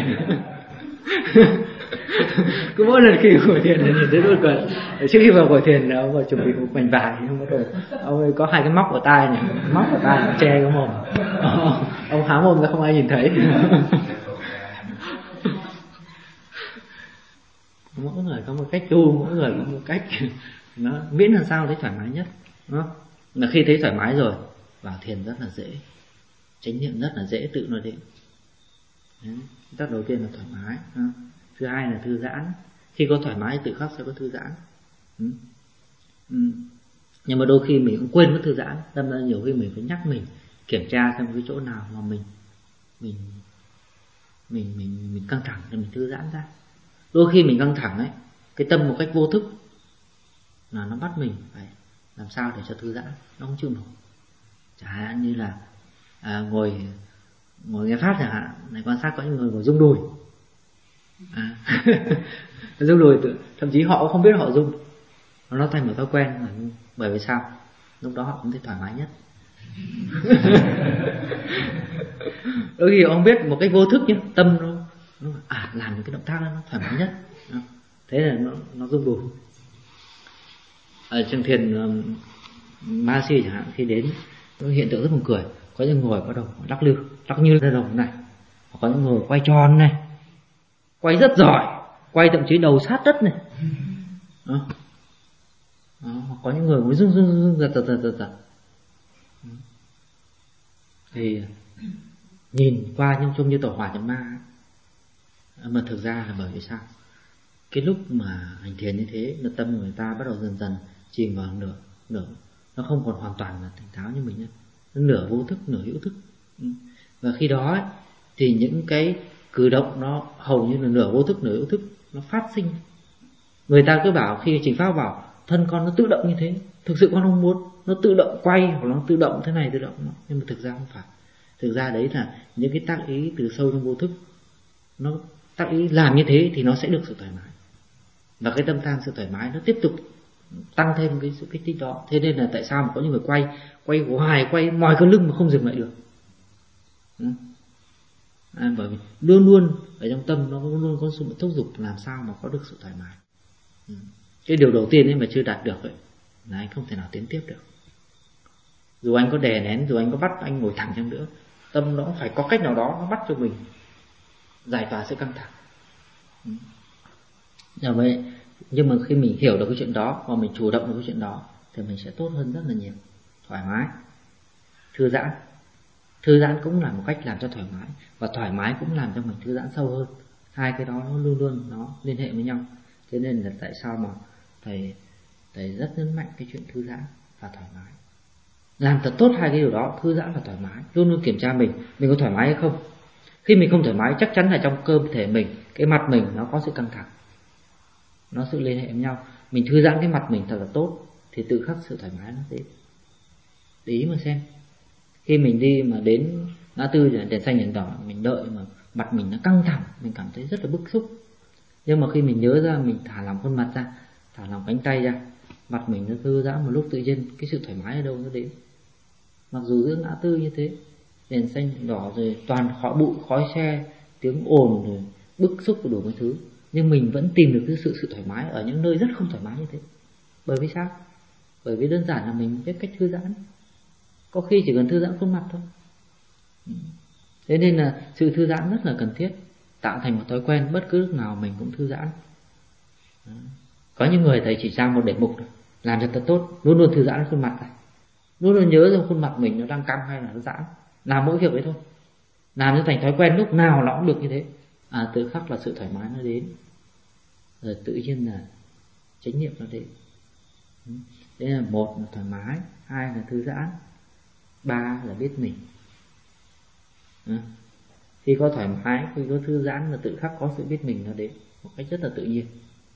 Cứ mỗi lần khi ngồi thiền là nhìn thấy buồn cười. Trước khi vào ngồi thiền là ông vào chuẩn bị một mảnh vải, ông bắt đầu ông ấy có hai cái móc ở tai này, móc ở tai ông che cái mồm, ông há mồm ra không ai nhìn thấy. Mỗi người có một cách tu, mỗi người có một cách, nó miễn làm sao thấy thoải mái nhất, đúng không? Mà khi thấy thoải mái rồi vào thiền rất là dễ, chánh niệm rất là dễ tự nó đến. Tác đầu tiên là thoải mái, thứ hai là thư giãn. Khi có thoải mái tự khắc sẽ có thư giãn. Ừ. Ừ. Nhưng mà đôi khi mình cũng quên mất thư giãn, đâm ra nhiều khi mình phải nhắc mình kiểm tra xem cái chỗ nào mà mình mình mình mình mình căng thẳng thì mình thư giãn ra. Đôi khi mình căng thẳng ấy, cái tâm một cách vô thức là nó bắt mình phải làm sao để cho thư giãn, nó không chịu nổi. Chẳng hạn như là à, ngồi ngồi nghe pháp chẳng hạn, này quan sát có những người ngồi rung đùi, à, rung đùi tự, thậm chí họ cũng không biết họ rung, nó thành một thói quen. Bởi vì sao? Lúc đó họ cũng thấy thoải mái nhất. Đôi khi họ không biết một cách vô thức nhé, tâm nó, nó à làm những cái động tác đó nó thoải mái nhất, thế là nó nó rung đùi. Ở trong thiền um, Ma Si chẳng hạn, khi đến hiện tượng rất buồn cười, có những người bắt đầu lắc lư, lắc như ra đồng này, hoặc có những người quay tròn này, quay rất giỏi, quay thậm chí đầu sát đất này. Đó. Đó. Hoặc có những người mới rung rung rung giật giật giật giật giật. Thì nhìn qua nhưng trông như tàu hỏa nhập ma, mà thực ra là bởi vì sao? Cái lúc mà hành thiền như thế, là tâm người ta bắt đầu dần dần chìm vào nửa nửa, nó không còn hoàn toàn là tỉnh táo như mình nữa, nó nửa vô thức nửa hữu thức. Và khi đó ấy, thì những cái cử động nó hầu như là nửa vô thức nửa hữu thức, nó phát sinh. Người ta cứ bảo khi Trình Pháp bảo thân con nó tự động như thế, thực sự con không muốn nó tự động quay hoặc nó tự động thế này tự động, nhưng mà thực ra không phải. Thực ra đấy là những cái tác ý từ sâu trong vô thức, nó tác ý làm như thế thì nó sẽ được sự thoải mái, và cái tâm tham sự thoải mái nó tiếp tục tăng thêm cái sự kích thích đó. Thế nên là tại sao mà có những người quay quay hoài, quay mỏi cái lưng mà không dừng lại được. À, bởi vì luôn luôn ở trong tâm nó luôn luôn có sự thúc giục làm sao mà có được sự thoải mái. Cái điều đầu tiên ấy mà chưa đạt được ấy, là anh không thể nào tiến tiếp được. Dù anh có đè nén, dù anh có bắt anh ngồi thẳng chăng nữa, tâm nó phải có cách nào đó nó bắt cho mình giải tỏa sự căng thẳng. Như vậy, nhưng mà khi mình hiểu được cái chuyện đó và mình chủ động được cái chuyện đó thì mình sẽ tốt hơn rất là nhiều. Thoải mái, thư giãn. Thư giãn cũng là một cách làm cho thoải mái, và thoải mái cũng làm cho mình thư giãn sâu hơn. Hai cái đó nó luôn luôn nó liên hệ với nhau. Thế nên là tại sao mà thầy thầy rất nhấn mạnh cái chuyện thư giãn và thoải mái. Làm thật tốt hai cái điều đó, thư giãn và thoải mái, luôn luôn kiểm tra mình mình có thoải mái hay không. Khi mình không thoải mái, chắc chắn là trong cơ thể mình, cái mặt mình nó có sự căng thẳng, nó sự liên hệ với nhau. Mình thư giãn cái mặt mình thật là tốt thì tự khắc sự thoải mái nó đến. Để ý mà xem, khi mình đi mà đến ngã tư đèn xanh đèn đỏ, mình đợi mà mặt mình nó căng thẳng, mình cảm thấy rất là bức xúc. Nhưng mà khi mình nhớ ra, mình thả lỏng khuôn mặt ra, thả lỏng cánh tay ra, mặt mình nó thư giãn một lúc, tự nhiên cái sự thoải mái ở đâu nó đến. Mặc dù giữa ngã tư như thế, đèn xanh đèn đỏ rồi toàn khói bụi, khói xe, tiếng ồn rồi bức xúc của đủ mọi thứ, nhưng mình vẫn tìm được cái sự sự thoải mái ở những nơi rất không thoải mái như thế. Bởi vì sao? Bởi vì đơn giản là mình biết cách thư giãn. Có khi chỉ cần thư giãn khuôn mặt thôi. Thế nên là sự thư giãn rất là cần thiết, tạo thành một thói quen, bất cứ lúc nào mình cũng thư giãn. Có những người thầy chỉ sang một đề mục làm cho thật tốt, luôn luôn thư giãn khuôn mặt này. Luôn luôn nhớ trong khuôn mặt mình nó đang căng hay là nó giãn. Làm mỗi việc ấy thôi, làm cho thành thói quen, lúc nào nó cũng được như thế. À, tự khắc là sự thoải mái nó đến, rồi tự nhiên là chánh niệm nó đến. Đấy là một là thoải mái, hai là thư giãn, ba là biết mình. À, khi có thoải mái, khi có thư giãn là tự khắc có sự biết mình nó đến một cách rất là tự nhiên.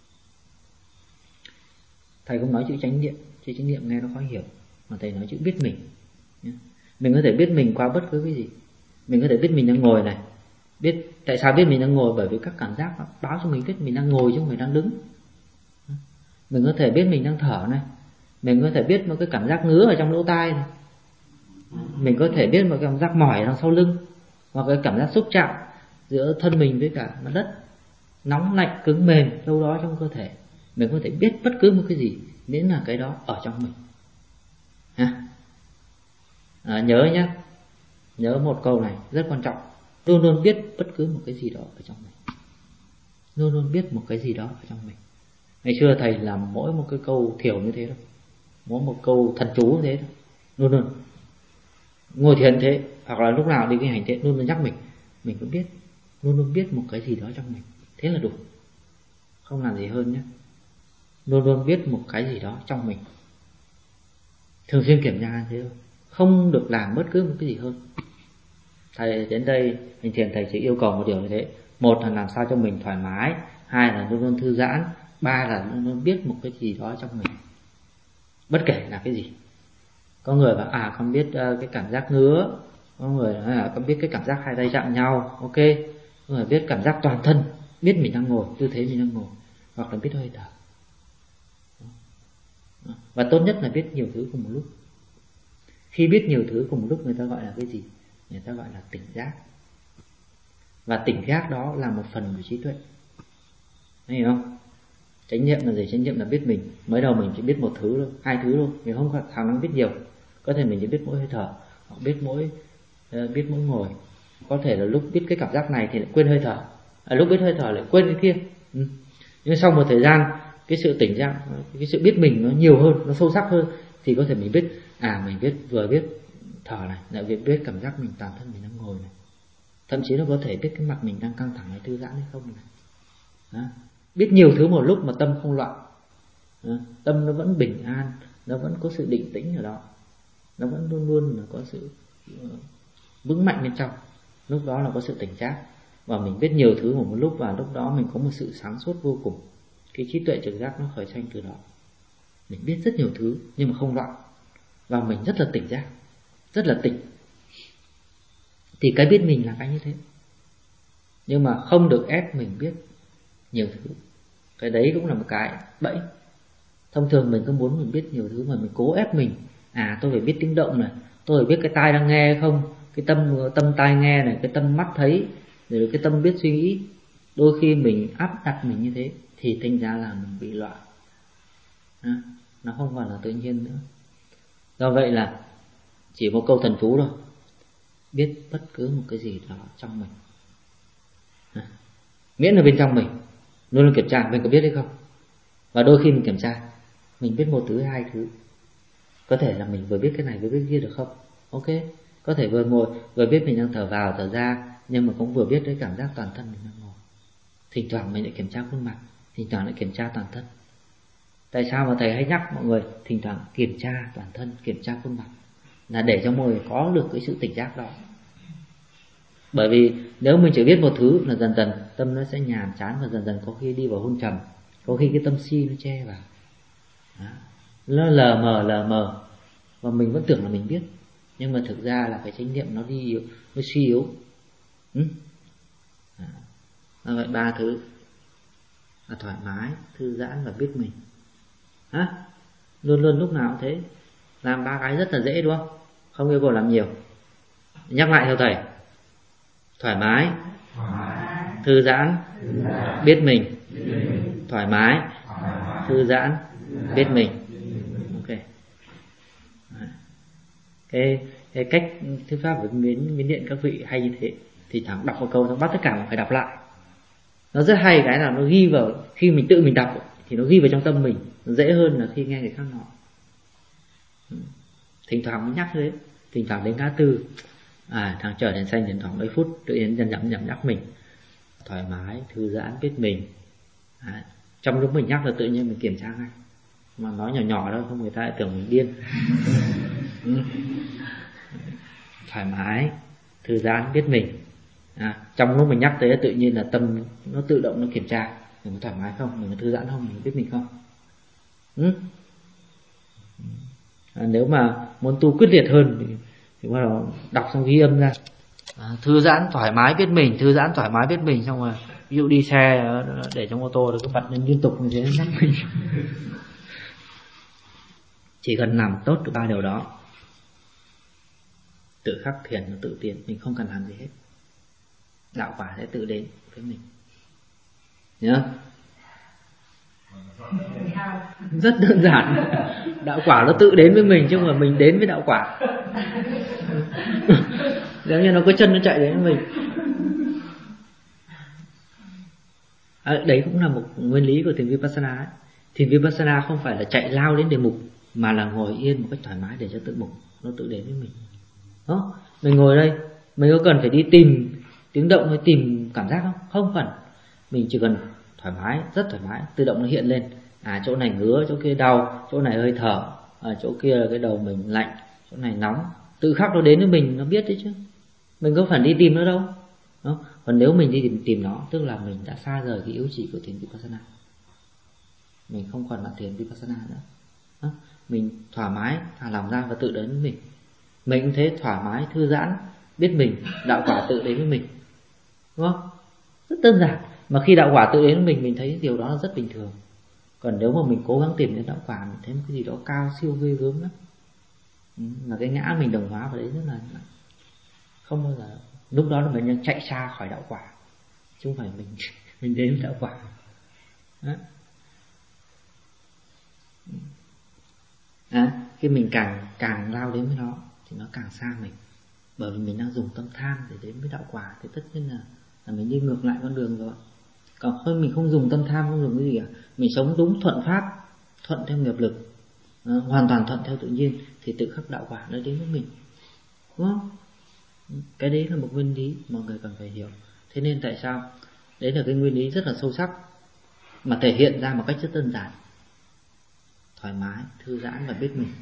Thầy không nói chữ chánh niệm, chữ chánh niệm nghe nó khó hiểu, mà thầy nói chữ biết mình. Mình có thể biết mình qua bất cứ cái gì. Mình có thể biết mình đang ngồi này. Biết tại sao biết mình đang ngồi? Bởi vì các cảm giác báo cho mình biết mình đang ngồi chứ không phải đang đứng. Mình có thể biết mình đang thở này. Mình có thể biết một cái cảm giác ngứa ở trong lỗ tai này. Mình có thể biết một cái cảm giác mỏi ở đằng sau lưng, hoặc cái cảm giác xúc chạm giữa thân mình với cả mặt đất, nóng lạnh cứng mềm đâu đó trong cơ thể. Mình có thể biết bất cứ một cái gì, miễn là cái đó ở trong mình. Ha? À, nhớ nhé, nhớ một câu này rất quan trọng. Luôn luôn biết bất cứ một cái gì đó ở trong mình. Luôn luôn biết một cái gì đó ở trong mình. Ngày xưa thầy làm mỗi một cái câu thiểu như thế thôi, mỗi một câu thần chú như thế thôi. Luôn luôn ngồi thiền thế, hoặc là lúc nào đi cái hành thế, luôn luôn nhắc mình. Mình cũng biết, luôn luôn biết một cái gì đó trong mình. Thế là đủ, không làm gì hơn nhé. Luôn luôn biết một cái gì đó trong mình, thường xuyên kiểm tra thế thôi, không được làm bất cứ một cái gì hơn. Thầy đến đây hành thiền, thầy chỉ yêu cầu một điều như thế. Một là làm sao cho mình thoải mái, hai là luôn luôn thư giãn, ba là luôn luôn biết một cái gì đó trong mình, bất kể là cái gì. Có người bảo à con biết uh, cái cảm giác ngứa, có người nói là con biết cái cảm giác hai tay chạm nhau, ok. Có người biết cảm giác toàn thân, biết mình đang ngồi, tư thế mình đang ngồi, hoặc là biết hơi thở. Và tốt nhất là biết nhiều thứ cùng một lúc. Khi biết nhiều thứ cùng một lúc, người ta gọi là cái gì? Người ta gọi là tỉnh giác. Và tỉnh giác đó là một phần của trí tuệ, hiểu không? Chánh niệm là gì? Chánh niệm là biết mình. Mới đầu mình chỉ biết một thứ thôi, hai thứ thôi, mình không có khả năng biết nhiều. Có thể mình chỉ biết mỗi hơi thở, hoặc biết mỗi uh, biết mỗi ngồi. Có thể là lúc biết cái cảm giác này thì lại quên hơi thở, à, lúc biết hơi thở lại quên cái kia. ừ. Nhưng sau một thời gian, cái sự tỉnh giác, cái sự biết mình nó nhiều hơn, nó sâu sắc hơn, thì có thể mình biết, à mình biết vừa biết thở này, lại biết biết cảm giác mình toàn thân mình đang ngồi này, thậm chí nó có thể biết cái mặt mình đang căng thẳng hay thư giãn hay không này. Đó. Biết nhiều thứ một lúc mà tâm không loạn. Đó. Tâm nó vẫn bình an, nó vẫn có sự định tĩnh ở đó, nó vẫn luôn luôn là có sự vững mạnh bên trong. Lúc đó là có sự tỉnh giác. Và mình biết nhiều thứ một lúc, và lúc đó mình có một sự sáng suốt vô cùng. Cái trí tuệ trực giác nó khởi sanh từ đó. Mình biết rất nhiều thứ nhưng mà không loạn, và mình rất là tỉnh giác, rất là tỉnh. Thì cái biết mình là cái như thế. Nhưng mà không được ép mình biết nhiều thứ. Cái đấy cũng là một cái bẫy. Thông thường mình cứ muốn mình biết nhiều thứ mà mình cố ép mình. À tôi phải biết tiếng động này, tôi phải biết cái tai đang nghe không, cái tâm tâm tai nghe này, cái tâm mắt thấy, rồi cái tâm biết suy nghĩ. Đôi khi mình áp đặt mình như thế thì thành ra là mình bị loạn. À, nó không còn là tự nhiên nữa. Do vậy là chỉ một câu thần chú thôi, biết bất cứ một cái gì đó trong mình. À, miễn là bên trong mình, luôn luôn kiểm tra mình có biết hay không. Và đôi khi mình kiểm tra, mình biết một thứ hai thứ. Có thể là mình vừa biết cái này vừa biết cái kia được không? Ok. Có thể vừa ngồi vừa biết mình đang thở vào thở ra, nhưng mà cũng vừa biết cái cảm giác toàn thân mình đang ngồi. Thỉnh thoảng mình lại kiểm tra khuôn mặt, thỉnh thoảng lại kiểm tra toàn thân. Tại sao mà thầy hay nhắc mọi người thỉnh thoảng kiểm tra toàn thân, kiểm tra khuôn mặt? Là để cho mọi người có được cái sự tỉnh giác đó. Bởi vì nếu mình chỉ biết một thứ là dần dần tâm nó sẽ nhàm chán, và dần dần có khi đi vào hôn trầm, có khi cái tâm si nó che vào. Đó. Nó lờ mờ lờ mờ, và mình vẫn tưởng là mình biết, nhưng mà thực ra là cái chánh niệm nó đi yếu, nó suy yếu. ừ? Vậy ba thứ là thoải mái, thư giãn và biết mình. Hả? Luôn luôn lúc nào cũng thế. Làm ba cái rất là dễ đúng không? Không yêu cầu làm nhiều. Nhắc lại theo thầy: thoải mái, thư giãn, biết mình. Thoải mái, thư giãn, biết mình. Ok. Cái, cái cách thư pháp của miến miến điện các vị hay như thế. Thì thẳng đọc một câu xong bắt tất cả mọi người đọc lại. Nó rất hay cái là nó ghi vào, khi mình tự mình đọc thì nó ghi vào trong tâm mình, nó dễ hơn là khi nghe người khác nói. thỉnh thoảng mới nhắc thế, thỉnh thoảng đến ngã tư, à thằng chờ đèn xanh đến khoảng mấy phút tự nhiên dần dần nhầm nhắc mình, thoải mái thư giãn biết mình. À, trong lúc mình nhắc là tự nhiên mình kiểm tra ngay, mà nói nhỏ nhỏ đâu không người ta lại tưởng mình điên. Ừ. Thoải mái thư giãn biết mình. À, trong lúc mình nhắc tới tự nhiên là tâm nó tự động nó kiểm tra mình có thoải mái không, mình có thư giãn không, mình biết mình không. Ừ. À, nếu mà muốn tu quyết liệt hơn thì, thì bắt đầu đọc xong ghi âm ra. À, thư giãn thoải mái biết mình, thư giãn thoải mái biết mình, xong rồi ví dụ đi xe để trong ô tô thì cứ bật lên liên tục như thế nhắc mình. Chỉ cần làm tốt được ba điều đó, tự khắc thiền và tự tiến, mình không cần làm gì hết, đạo quả sẽ tự đến với mình. Nhớ? Rất đơn giản, đạo quả nó tự đến với mình chứ không phải mình đến với đạo quả. Giống như nó có chân nó chạy đến với mình. À, đấy cũng là một nguyên lý của thiền Vipassana ấy. Thiền Vipassana không phải là chạy lao đến đề mục, mà là ngồi yên một cách thoải mái để cho tự mục nó tự đến với mình. Đó, mình ngồi đây, mình có cần phải đi tìm tiếng động hay tìm cảm giác không? Không cần. Mình chỉ cần thoải mái, rất thoải mái, tự động nó hiện lên. À, chỗ này ngứa, chỗ kia đau, chỗ này hơi thở, à, chỗ kia là cái đầu mình lạnh, chỗ này nóng, tự khắc nó đến với mình, nó biết đấy chứ. Mình có phải đi tìm nó đâu. Đó. Còn nếu mình đi tìm, tìm nó, tức là mình đã xa rời cái yếu chỉ của thiền Vipassana. Mình không còn là thiền Vipassana nữa. Đó. Mình thoải mái, thả lòng ra và tự đến với mình. Mình cũng thế, thoải mái, thư giãn, biết mình, đạo quả tự đến với mình. Đúng không? Rất đơn giản. Mà khi đạo quả tự đến với mình, mình thấy điều đó là rất bình thường. Còn nếu mà mình cố gắng tìm đến đạo quả, mình thấy một cái gì đó cao siêu ghê gớm lắm. Ừ, là cái ngã mình đồng hóa vào đấy rất là không bao giờ. Lúc đó là mình chạy xa khỏi đạo quả, chứ không phải mình mình đến đạo quả. Đó. À, khi mình càng càng lao đến với nó thì nó càng xa mình, bởi vì mình đang dùng tâm tham để đến với đạo quả, thì tất nhiên là, là mình đi ngược lại con đường rồi. Còn hơn mình không dùng tâm tham, không dùng cái gì cả, mình sống đúng thuận pháp, thuận theo nghiệp lực, à, hoàn toàn thuận theo tự nhiên, thì tự khắc đạo quả nó đến với mình. Đúng không? Cái đấy là một nguyên lý mọi người cần phải hiểu. Thế nên tại sao đấy là cái nguyên lý rất là sâu sắc, mà thể hiện ra một cách rất đơn giản: thoải mái, thư giãn và biết mình.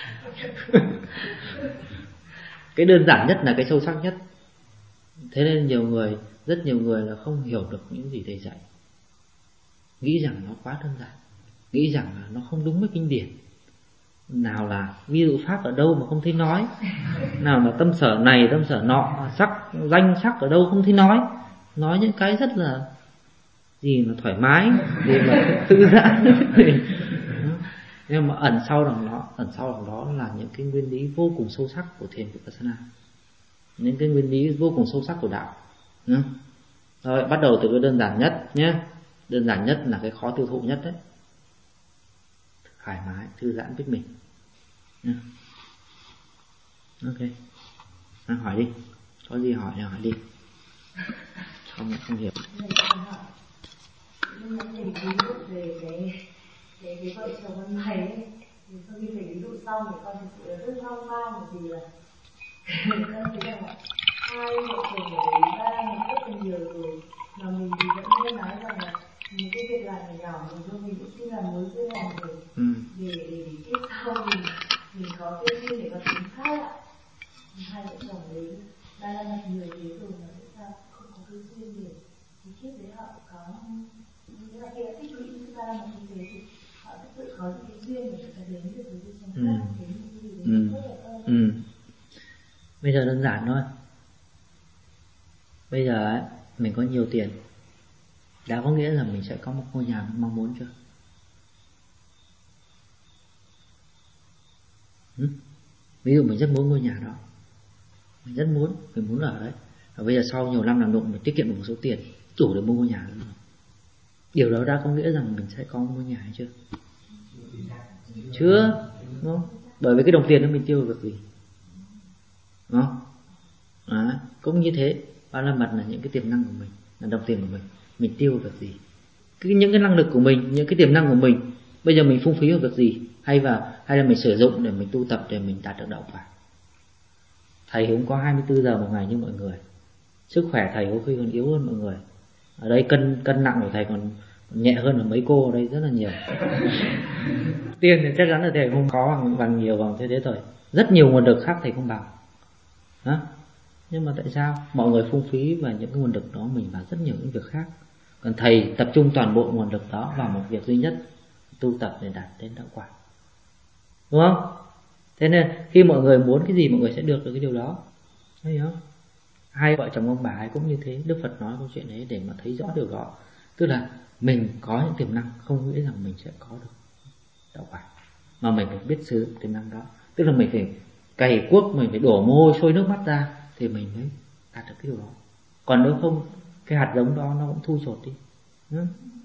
Cái đơn giản nhất là cái sâu sắc nhất. Thế nên nhiều người, rất nhiều người là không hiểu được những gì thầy dạy, nghĩ rằng nó quá đơn giản, nghĩ rằng là nó không đúng với kinh điển. Nào là ví dụ pháp ở đâu mà không thấy nói, nào là tâm sở này tâm sở nọ, sắc danh sắc ở đâu không thấy nói, nói những cái rất là gì mà thoải mái, gì mà thư giãn. Nhưng mà ẩn sau đằng đó, ẩn sau đằng đó là những cái nguyên lý vô cùng sâu sắc của thiền Vipassana, những cái nguyên lý vô cùng sâu sắc của đạo. Rồi bắt đầu từ cái đơn giản nhất nhé, đơn giản nhất là cái khó tiêu thụ nhất đấy: thoải mái, thư giãn, biết mình. Ok, à, hỏi đi, có gì hỏi thì hỏi đi, không không hiểu. Nhưng mà thầy ví dụ về cái cái cái vợ chồng con này ấy, thì sau khi thầy ví dụ xong thì con thực sự là rất hoang mang, bởi vì là con thấy rằng là hai vợ chồng ở đấy đã đang làm rất là nhiều rồi, mà mình thì vẫn nghe nói rằng là những cái việc làm nhỏ nhỏ mình thôi mình cũng chưa làm mới chưa làm rồi, ừ. để để kiếp sau mình mình có cơ duyên để có tính khác ạ. Hai vợ chồng đấy đã làm được nhiều thế rồi mà tại sao không có cơ duyên để thì kiếp đấy họ có như là khi đã tích lũy chúng ta làm như thế thì họ sẽ tự có những cái duyên để người ta đến được với cuộc sống khác, đến một cái gì đấy ừ. rất là ơn. Ừ. Bây giờ đơn giản thôi. Bây giờ ấy, mình có nhiều tiền, đã có nghĩa là mình sẽ có một ngôi nhà mình mong muốn chưa? Ừ? Ví dụ mình rất muốn ngôi nhà đó, mình rất muốn, mình muốn ở đấy, và bây giờ sau nhiều năm làm lụng mình tiết kiệm được một số tiền đủ để mua ngôi nhà đó. Điều đó đã có nghĩa rằng mình sẽ có ngôi nhà hay chưa? Chưa, đúng không? Bởi vì cái đồng tiền đó mình tiêu được gì, đúng không? Đó. Cũng như thế, ba la mật là những cái tiềm năng của mình, là đồng tiền của mình, mình tiêu được gì? Cái, những cái năng lực của mình, những cái tiềm năng của mình bây giờ mình phung phí vào việc gì, hay là hay là mình sử dụng để mình tu tập để mình đạt được đạo quả. Thầy cũng có hai mươi tư giờ một ngày như mọi người, sức khỏe thầy có khi còn yếu hơn mọi người. Ở đây cân cân nặng của thầy còn nhẹ hơn ở mấy cô ở đây rất là nhiều. Tiền thì chắc chắn là thầy không có bằng, bằng nhiều bằng thế đấy rồi. Rất nhiều nguồn lực khác thầy không bằng. Đó. Nhưng mà tại sao mọi người phung phí vào những cái nguồn lực đó, mình vào rất nhiều những việc khác. Còn thầy tập trung toàn bộ nguồn lực đó vào một việc duy nhất, tu tập để đạt đến đạo quả. Đúng không? Thế nên khi mọi người muốn cái gì mọi người sẽ được được cái điều đó. Thấy không? Hai vợ chồng ông bà ấy cũng như thế. Đức Phật nói câu chuyện đấy để mà thấy rõ điều đó. Tức là mình có những tiềm năng, không nghĩ rằng mình sẽ có được đạo quả, mà mình phải biết sử dụng tiềm năng đó. Tức là mình phải cày cuốc, mình phải đổ mồ hôi sôi nước mắt ra thì mình mới đạt được cái điều đó. Còn nếu không, cái hạt giống đó nó cũng thui chột đi. Ừ.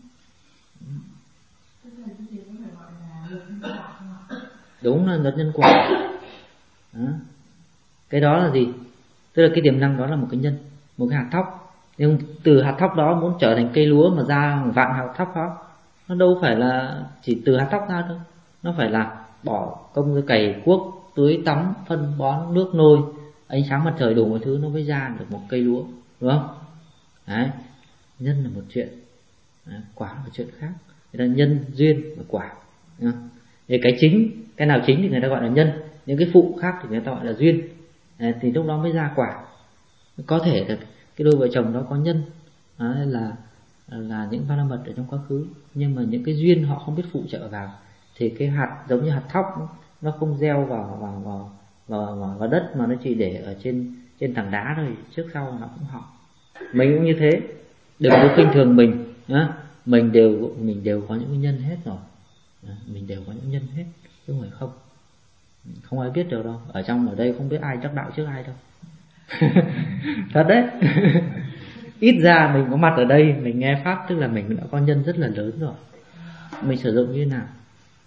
Đúng là luật nhân quả. Đó. Cái đó là gì? Tức là cái tiềm năng đó là một cái nhân, một cái hạt thóc. Nhưng từ hạt thóc đó muốn trở thành cây lúa mà ra vạn hạt thóc đó, nó đâu phải là chỉ từ hạt thóc ra đâu. Nó phải là bỏ công ra cày cuốc, tưới tắm, phân bón, nước nôi, ánh sáng mặt trời đủ mọi thứ nó mới ra được một cây lúa, đúng không? Đấy. Nhân là một chuyện, đấy, quả là một chuyện khác. Người ta nhân duyên và quả. Thì cái chính, cái nào chính thì người ta gọi là nhân, những cái phụ khác thì người ta gọi là duyên. Đấy, thì lúc đó mới ra quả. Có thể là cái đôi vợ chồng đó có nhân, đấy, là là những ba la mật ở trong quá khứ, nhưng mà những cái duyên họ không biết phụ trợ vào, thì cái hạt giống như hạt thóc nó không gieo vào vào vào vào, vào, vào đất, mà nó chỉ để ở trên trên tảng đá thôi, trước sau nó cũng hỏng. Mình cũng như thế, đừng có khinh thường mình nhá. Mình đều mình đều có những nhân hết rồi, mình đều có những nhân hết, chứ không phải không. Không ai biết được đâu, ở trong ở đây không biết ai đắc đạo trước ai đâu. Thật đấy. Ít ra mình có mặt ở đây, mình nghe pháp, tức là mình đã có nhân rất là lớn rồi. Mình sử dụng như thế nào?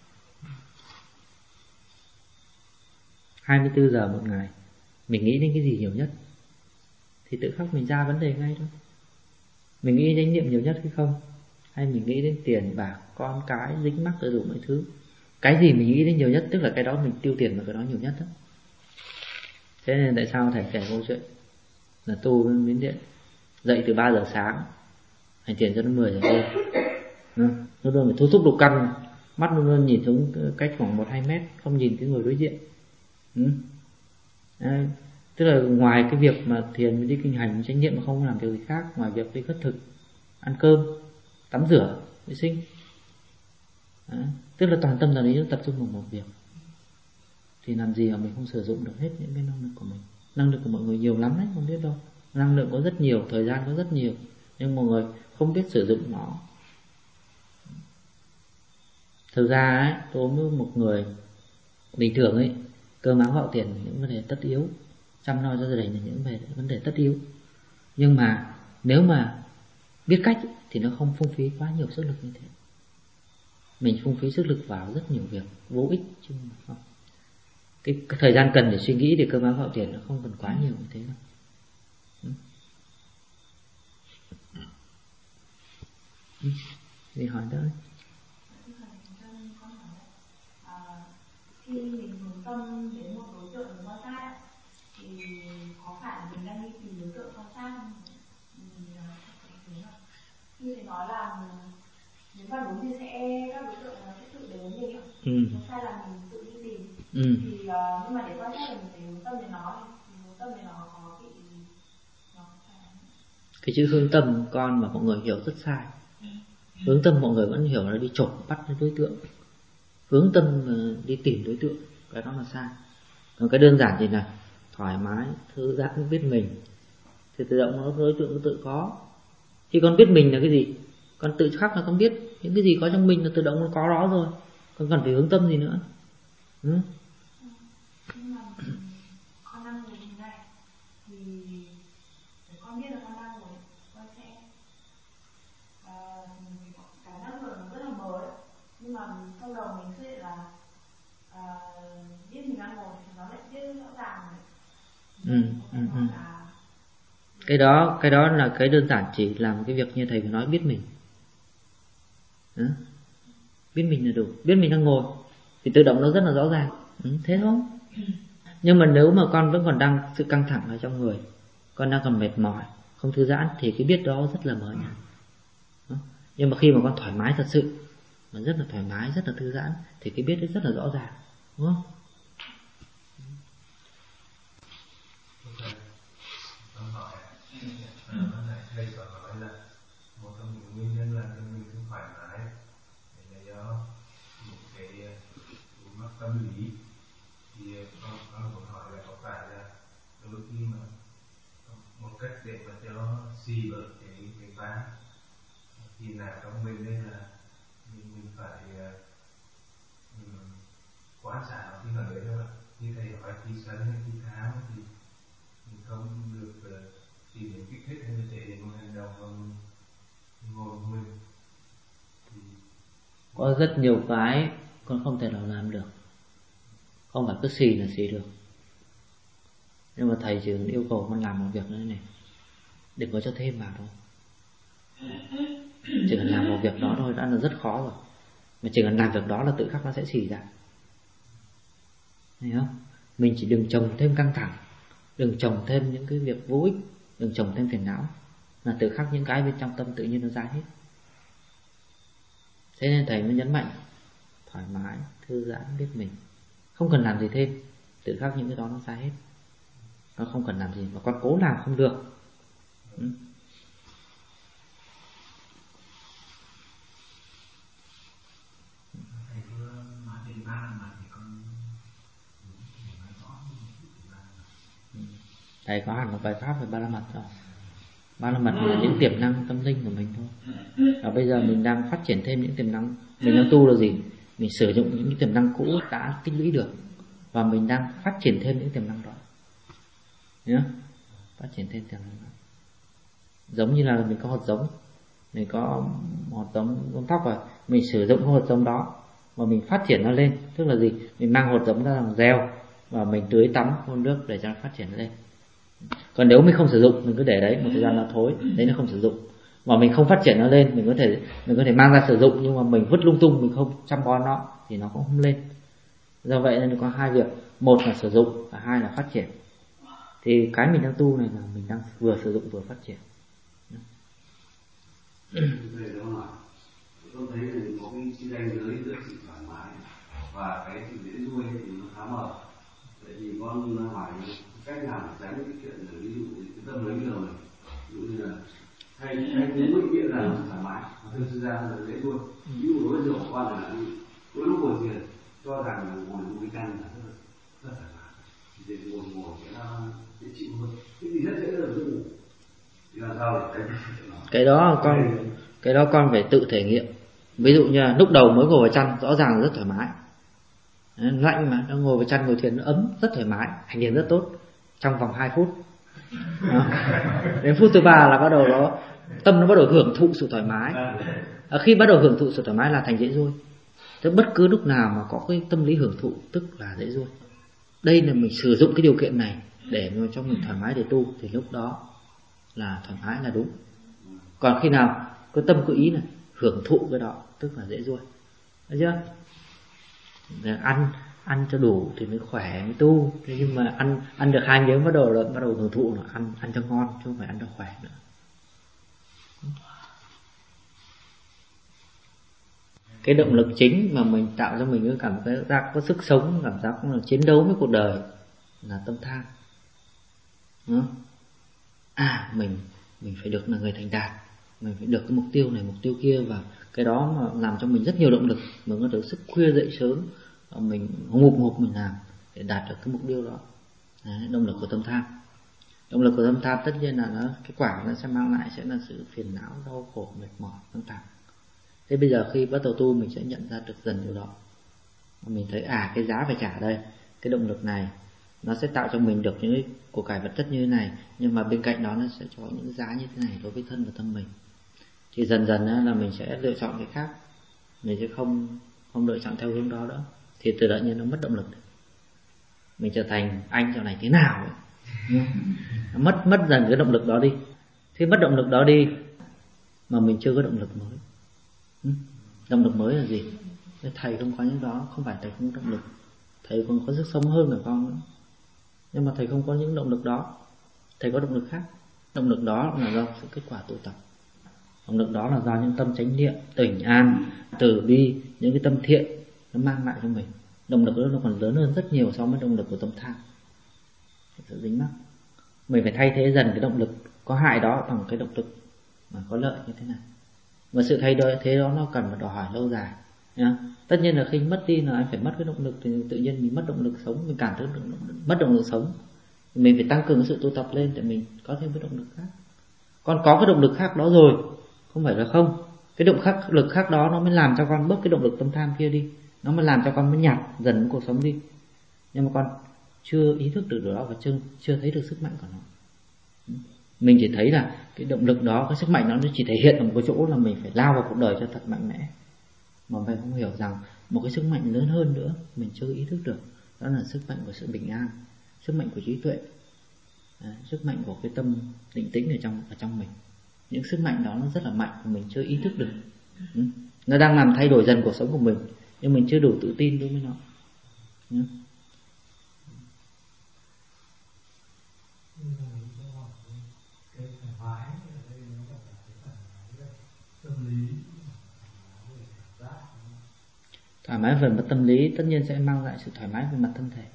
hai mươi tư giờ một ngày, mình nghĩ đến cái gì nhiều nhất thì tự khắc mình ra vấn đề ngay thôi. Mình nghĩ đến niệm nhiều nhất hay không, hay mình nghĩ đến tiền bạc, con cái, dính mắc đầy đủ mọi thứ. Cái gì mình nghĩ đến nhiều nhất, tức là cái đó mình tiêu tiền vào cái đó nhiều nhất đó. Thế nên tại sao thầy kể câu chuyện là tu với Miến Điện, dậy từ ba giờ sáng, hành tiền cho đến mười giờ đêm, luôn luôn phải thu thúc lục căn, mắt luôn luôn nhìn xuống cách khoảng một hai mét, không nhìn cái người đối diện. Đấy. Tức là ngoài cái việc mà thiền đi kinh hành chánh niệm mà không làm điều gì khác, ngoài việc đi khất thực, ăn cơm, tắm rửa, vệ sinh. Đấy. Tức là toàn tâm toàn ý tập trung vào một việc, thì làm gì mà mình không sử dụng được hết những cái năng lực của mình. Năng lực của mọi người nhiều lắm đấy, không biết đâu. Năng lượng có rất nhiều, thời gian có rất nhiều, nhưng mọi người không biết sử dụng nó. Thực ra ấy, tôi với một người bình thường ấy, cơm áo gạo tiền là những vấn đề tất yếu, chăm lo cho gia đình là những vấn đề tất yếu. Nhưng mà nếu mà biết cách ấy, thì nó không phung phí quá nhiều sức lực như thế. Mình phung phí sức lực vào rất nhiều việc vô ích chứ không. Cái, cái thời gian cần để suy nghĩ để cơm áo gạo tiền nó không cần quá nhiều như thế đâu. Ừ. Thì hỏi đó. Khi mình hướng tâm đến một đối tượng mình quan sát thì có phải mình đang đi tìm đối tượng quan sát không? Khi thầy nói là nếu mà đúng thì sẽ các đối tượng nó sẽ tự đến với mình, ừ. Nếu sai là mình tự đi tìm, ừ. Thì uh, nhưng mà để quan sát là mình phải hướng tâm đến nó, thì hướng tâm đến nó có bị nó phải... Cái chữ hướng tâm con mà mọi người hiểu rất sai. Ừ. Hướng tâm mọi người vẫn hiểu là đi trộm bắt đối tượng, hướng tâm đi tìm đối tượng, cái đó là sai. Còn cái đơn giản thì là thoải mái, thư giãn, biết mình, thì tự động nó đối tượng nó tự có. Khi con biết mình là cái gì, con tự khắc là con biết những cái gì có trong mình là tự động nó có đó rồi, con cần phải hướng tâm gì nữa. Ừ. Nhưng mà con đang ngồi như này thì để con biết là con đang ngồi, con sẽ uh, cái năng lượng nó rất là mờ ấy, nhưng mà trong đầu mình suy là uh, biết mình đang ngồi thì nó lại biết rõ ràng rồi. Ừ, ừ, ừ. Cái đó cái đó là cái đơn giản, chỉ làm cái việc như thầy vừa nói, biết mình. Đó. biết mình là đủ, biết mình đang ngồi thì tự động nó rất là rõ ràng. Ừ, thế thôi. Nhưng mà nếu mà con vẫn còn đang sự căng thẳng ở trong người, con đang còn mệt mỏi, không thư giãn, thì cái biết đó rất là mờ nhạt. Nhưng mà khi mà con thoải mái thật sự, mà rất là thoải mái, rất là thư giãn, thì cái biết đấy rất là rõ ràng, đúng không? Con hỏi, vấn đề thầy có nói là một trong những nguyên nhân làm cho mình không thoải mái là do một cái mắc tâm lý. Thì con con muốn hỏi là có phải là đôi khi mà một cách để mà cho xì bớt cái cái ván thì là trong mình đây là mình mình phải um, quan sát nó khi nào đấy thôi. Như thầy hỏi khi sân hay khi tháo thì mình không được uh, tìm đến kích thích hay thể hiện một hành động mà mình ngồi một mình. Thì có rất nhiều cái con không thể nào làm được, không phải cứ xì là xì được. Nhưng mà thầy chỉ yêu cầu con làm một việc nữa này, đừng có cho thêm vào đâu. Chỉ cần làm một việc đó thôi đã là rất khó rồi, mà chỉ cần làm việc đó là tự khắc nó sẽ xì ra. Thấy không? Mình chỉ đừng trồng thêm căng thẳng, đừng trồng thêm những cái việc vô ích, đừng trồng thêm phiền não, là tự khắc những cái bên trong tâm tự nhiên nó ra hết. Thế nên thầy mới nhấn mạnh thoải mái, thư giãn, biết mình, không cần làm gì thêm, tự khắc những cái đó nó ra hết. Nó không cần làm gì mà con cố làm không được. Ừ. thầy vừa nói đến ba la mật thì con nói rõ Ừ. Thầy có hẳn một bài pháp về ba la mật rồi. Ba la mật là những tiềm năng tâm linh của mình thôi. Và bây giờ mình đang phát triển thêm những tiềm năng. Mình đang tu là gì? Mình sử dụng những tiềm năng cũ đã tích lũy được, và mình đang phát triển thêm những tiềm năng đó. Nhớ? Phát triển thêm tiềm năng đó. Giống như là mình có hột giống, mình có hột giống giống thóc rồi, mình sử dụng hột giống đó và mình phát triển nó lên. Tức là gì? Mình mang hột giống ra làm gieo và mình tưới tắm phun nước để cho nó phát triển lên. Còn nếu mình không sử dụng, mình cứ để đấy một thời gian nó thối, đấy nó không sử dụng, mà mình không phát triển nó lên, mình có thể mình có thể mang ra sử dụng nhưng mà mình vứt lung tung, mình không chăm bón nó thì nó cũng không lên. Do vậy nên có hai việc, một là sử dụng và hai là phát triển. Thì cái mình đang tu này là mình đang vừa sử dụng vừa phát triển. Thầy đó hỏi, tôi thấy là có cái ranh giới giữa sự thoải mái và cái sự dễ nuôi thì nó khá mờ. Vậy thì con hỏi cách nào để tránh cái chuyện là ví dụ cái tâm lý rồi, ví dụ như là hay hay cứ nghĩ nghĩa là thoải mái, mà thực sự ra là dễ nuôi. Ví dụ đối với của con là đôi lúc ngồi thiền cho rằng là ngồi một cái căn là rất là rất thoải mái, để ngồi ngồi cái nó dễ chịu hơn, cái gì rất dễ là giấc ngủ. Thì làm sao để tránh cái đó con cái đó con phải tự thể nghiệm. Ví dụ như là lúc đầu mới ngồi vào chăn rõ ràng là rất thoải mái, lạnh mà nó ngồi vào chăn ngồi thiền nó ấm, rất thoải mái, hành thiền rất tốt trong vòng hai phút. Đó. Đến phút thứ ba là bắt đầu nó tâm nó bắt đầu hưởng thụ sự thoải mái. À, khi bắt đầu hưởng thụ sự thoải mái là thành dễ ruôi. Tức bất cứ lúc nào mà có cái tâm lý hưởng thụ tức là dễ ruôi. Đây là mình sử dụng cái điều kiện này để mà cho mình thoải mái để tu, thì lúc đó là thoải mái là đúng. Còn khi nào có tâm có ý này hưởng thụ cái đó tức là dễ ruôi. Thấy chưa? Để ăn ăn cho đủ thì mới khỏe mới tu. Thế nhưng mà ăn ăn được hai miếng bắt đầu là bắt đầu hưởng thụ là ăn ăn cho ngon chứ không phải ăn cho khỏe nữa. Cái động lực chính mà mình tạo cho mình cái cảm giác có sức sống, cảm giác cũng là chiến đấu với cuộc đời là tâm tham. À mình mình phải được là người thành đạt, mình phải được cái mục tiêu này mục tiêu kia, và cái đó mà làm cho mình rất nhiều động lực. Mình có được sức khuya dậy sớm, mình ngục ngục mình làm để đạt được cái mục tiêu đó. Đấy, động lực của tâm tham. Động lực của tâm tham tất nhiên là nó cái quả nó sẽ mang lại sẽ là sự phiền não, đau khổ, mệt mỏi, căng thẳng. Thế bây giờ khi bắt đầu tu mình sẽ nhận ra được dần điều đó. Mình thấy à cái giá phải trả đây, cái động lực này nó sẽ tạo cho mình được những cái của cải vật chất như thế này, nhưng mà bên cạnh đó nó sẽ cho những giá như thế này đối với thân và tâm mình. Thì dần dần là mình sẽ lựa chọn cái khác, mình sẽ không không lựa chọn theo hướng đó nữa. Thì tự nhiên nó mất động lực. Mình trở thành anh dạo này thế nào ấy. mất mất dần cái động lực đó đi. Thế mất động lực đó đi mà mình chưa có động lực mới. Động lực mới là gì? Thầy không có những đó, không phải thầy không có động lực, thầy còn có sức sống hơn cả con nữa, nhưng mà thầy không có những động lực đó. Thầy có động lực khác. Động lực đó là do sự kết quả tu tập. Động lực đó là do những tâm chánh niệm, tỉnh an, từ bi, những cái tâm thiện nó mang lại cho mình. Động lực đó nó còn lớn hơn rất nhiều so với động lực của tâm tham, sự dính mắc. Mình phải thay thế dần cái động lực có hại đó bằng cái động lực mà có lợi như thế này. Mà sự thay đổi thế đó nó cần phải đòi hỏi lâu dài nhá. Tất nhiên là khi mất đi là anh phải mất cái động lực, thì tự nhiên mình mất động lực sống, mình cảm thấy động lực, mất động lực sống. Mình phải tăng cường sự tu tập lên để mình có thêm cái động lực khác. Con có cái động lực khác đó rồi, không phải là không. Cái động khác, lực khác đó nó mới làm cho con bớt cái động lực tâm tham kia đi, nó mới làm cho con mới nhạt dần cái cuộc sống đi. Nhưng mà con chưa ý thức được điều đó và chưa, chưa thấy được sức mạnh của nó. Mình chỉ thấy là cái động lực đó, cái sức mạnh đó nó chỉ thể hiện ở một cái chỗ là mình phải lao vào cuộc đời cho thật mạnh mẽ. Mà mình không hiểu rằng một cái sức mạnh lớn hơn nữa mình chưa ý thức được, đó là sức mạnh của sự bình an, sức mạnh của trí tuệ, à, sức mạnh của cái tâm định tĩnh ở trong ở trong mình. Những sức mạnh đó nó rất là mạnh mà mình chưa ý thức được. Ừ. Nó đang làm thay đổi dần cuộc sống của mình, nhưng mình chưa đủ tự tin đối với nó. Ừ. Thoải mái về mặt tâm lý tất nhiên sẽ mang lại sự thoải mái về mặt thân thể.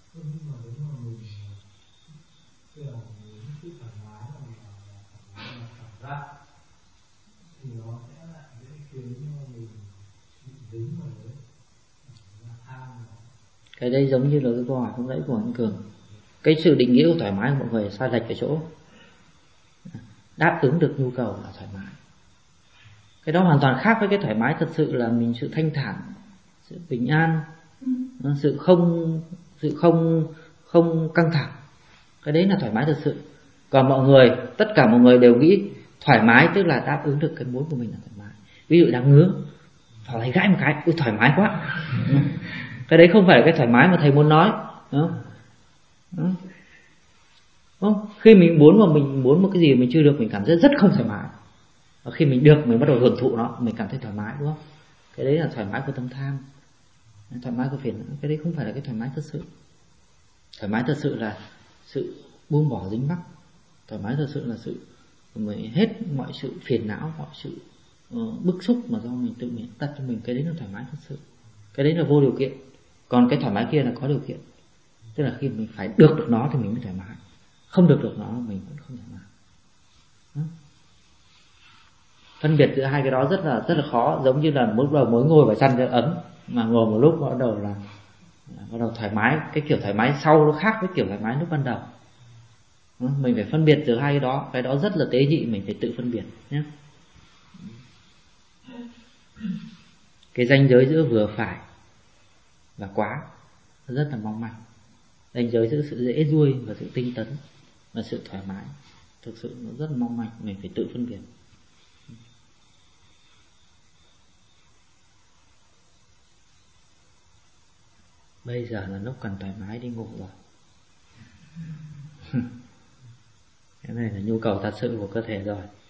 Cái đây giống như là cái câu hỏi lúc nãy của anh Cường. Cái sự định nghĩa của thoải mái của mọi người sai lệch ở chỗ đáp ứng được nhu cầu là thoải mái. Cái đó hoàn toàn khác với cái thoải mái thật sự là mình sự thanh thản, sự bình an, sự không sự không không căng thẳng. Cái đấy là thoải mái thật sự. Còn mọi người, tất cả mọi người đều nghĩ thoải mái tức là đáp ứng được cái muốn của mình là thoải mái. Ví dụ đang ngứa, thầy gãi một cái, ôi thoải mái quá. Cái đấy không phải là cái thoải mái mà thầy muốn nói, đúng không? Không? Khi mình muốn mà mình muốn một cái gì mình chưa được, mình cảm thấy rất không thoải mái. Và khi mình được, mình bắt đầu hưởng thụ nó, mình cảm thấy thoải mái, đúng không? Cái đấy là thoải mái của tâm tham, thoải mái của phiền não. Cái đấy không phải là cái thoải mái thật sự. Thoải mái thật sự là sự buông bỏ dính mắc. Thoải mái thật sự là sự mình hết mọi sự phiền não, mọi sự uh, bức xúc mà do mình tự mình đặt cho mình. Cái đấy là thoải mái thật sự. Cái đấy là vô điều kiện. Còn cái thoải mái kia là có điều kiện. Tức là khi mình phải được được nó thì mình mới thoải mái, không được được nó mình vẫn không thoải mái. Đó. Phân biệt giữa hai cái đó rất là rất là khó. Giống như là lúc đầu mới ngồi vào chăn cho ấm, mà ngồi một lúc bắt đầu là bắt đầu thoải mái. Cái kiểu thoải mái sau nó khác với kiểu thoải mái lúc ban đầu. Đó. Mình phải phân biệt giữa hai cái đó. Cái đó rất là tế nhị, mình phải tự phân biệt nhé. Cái ranh giới giữa vừa phải và quá rất là mong manh. Ranh giới giữa sự dễ ruôi và sự tinh tấn và sự thoải mái thực sự nó rất là mong manh, mình phải tự phân biệt. Bây giờ là lúc cần thoải mái đi ngủ rồi. Cái này là nhu cầu thật sự của cơ thể rồi.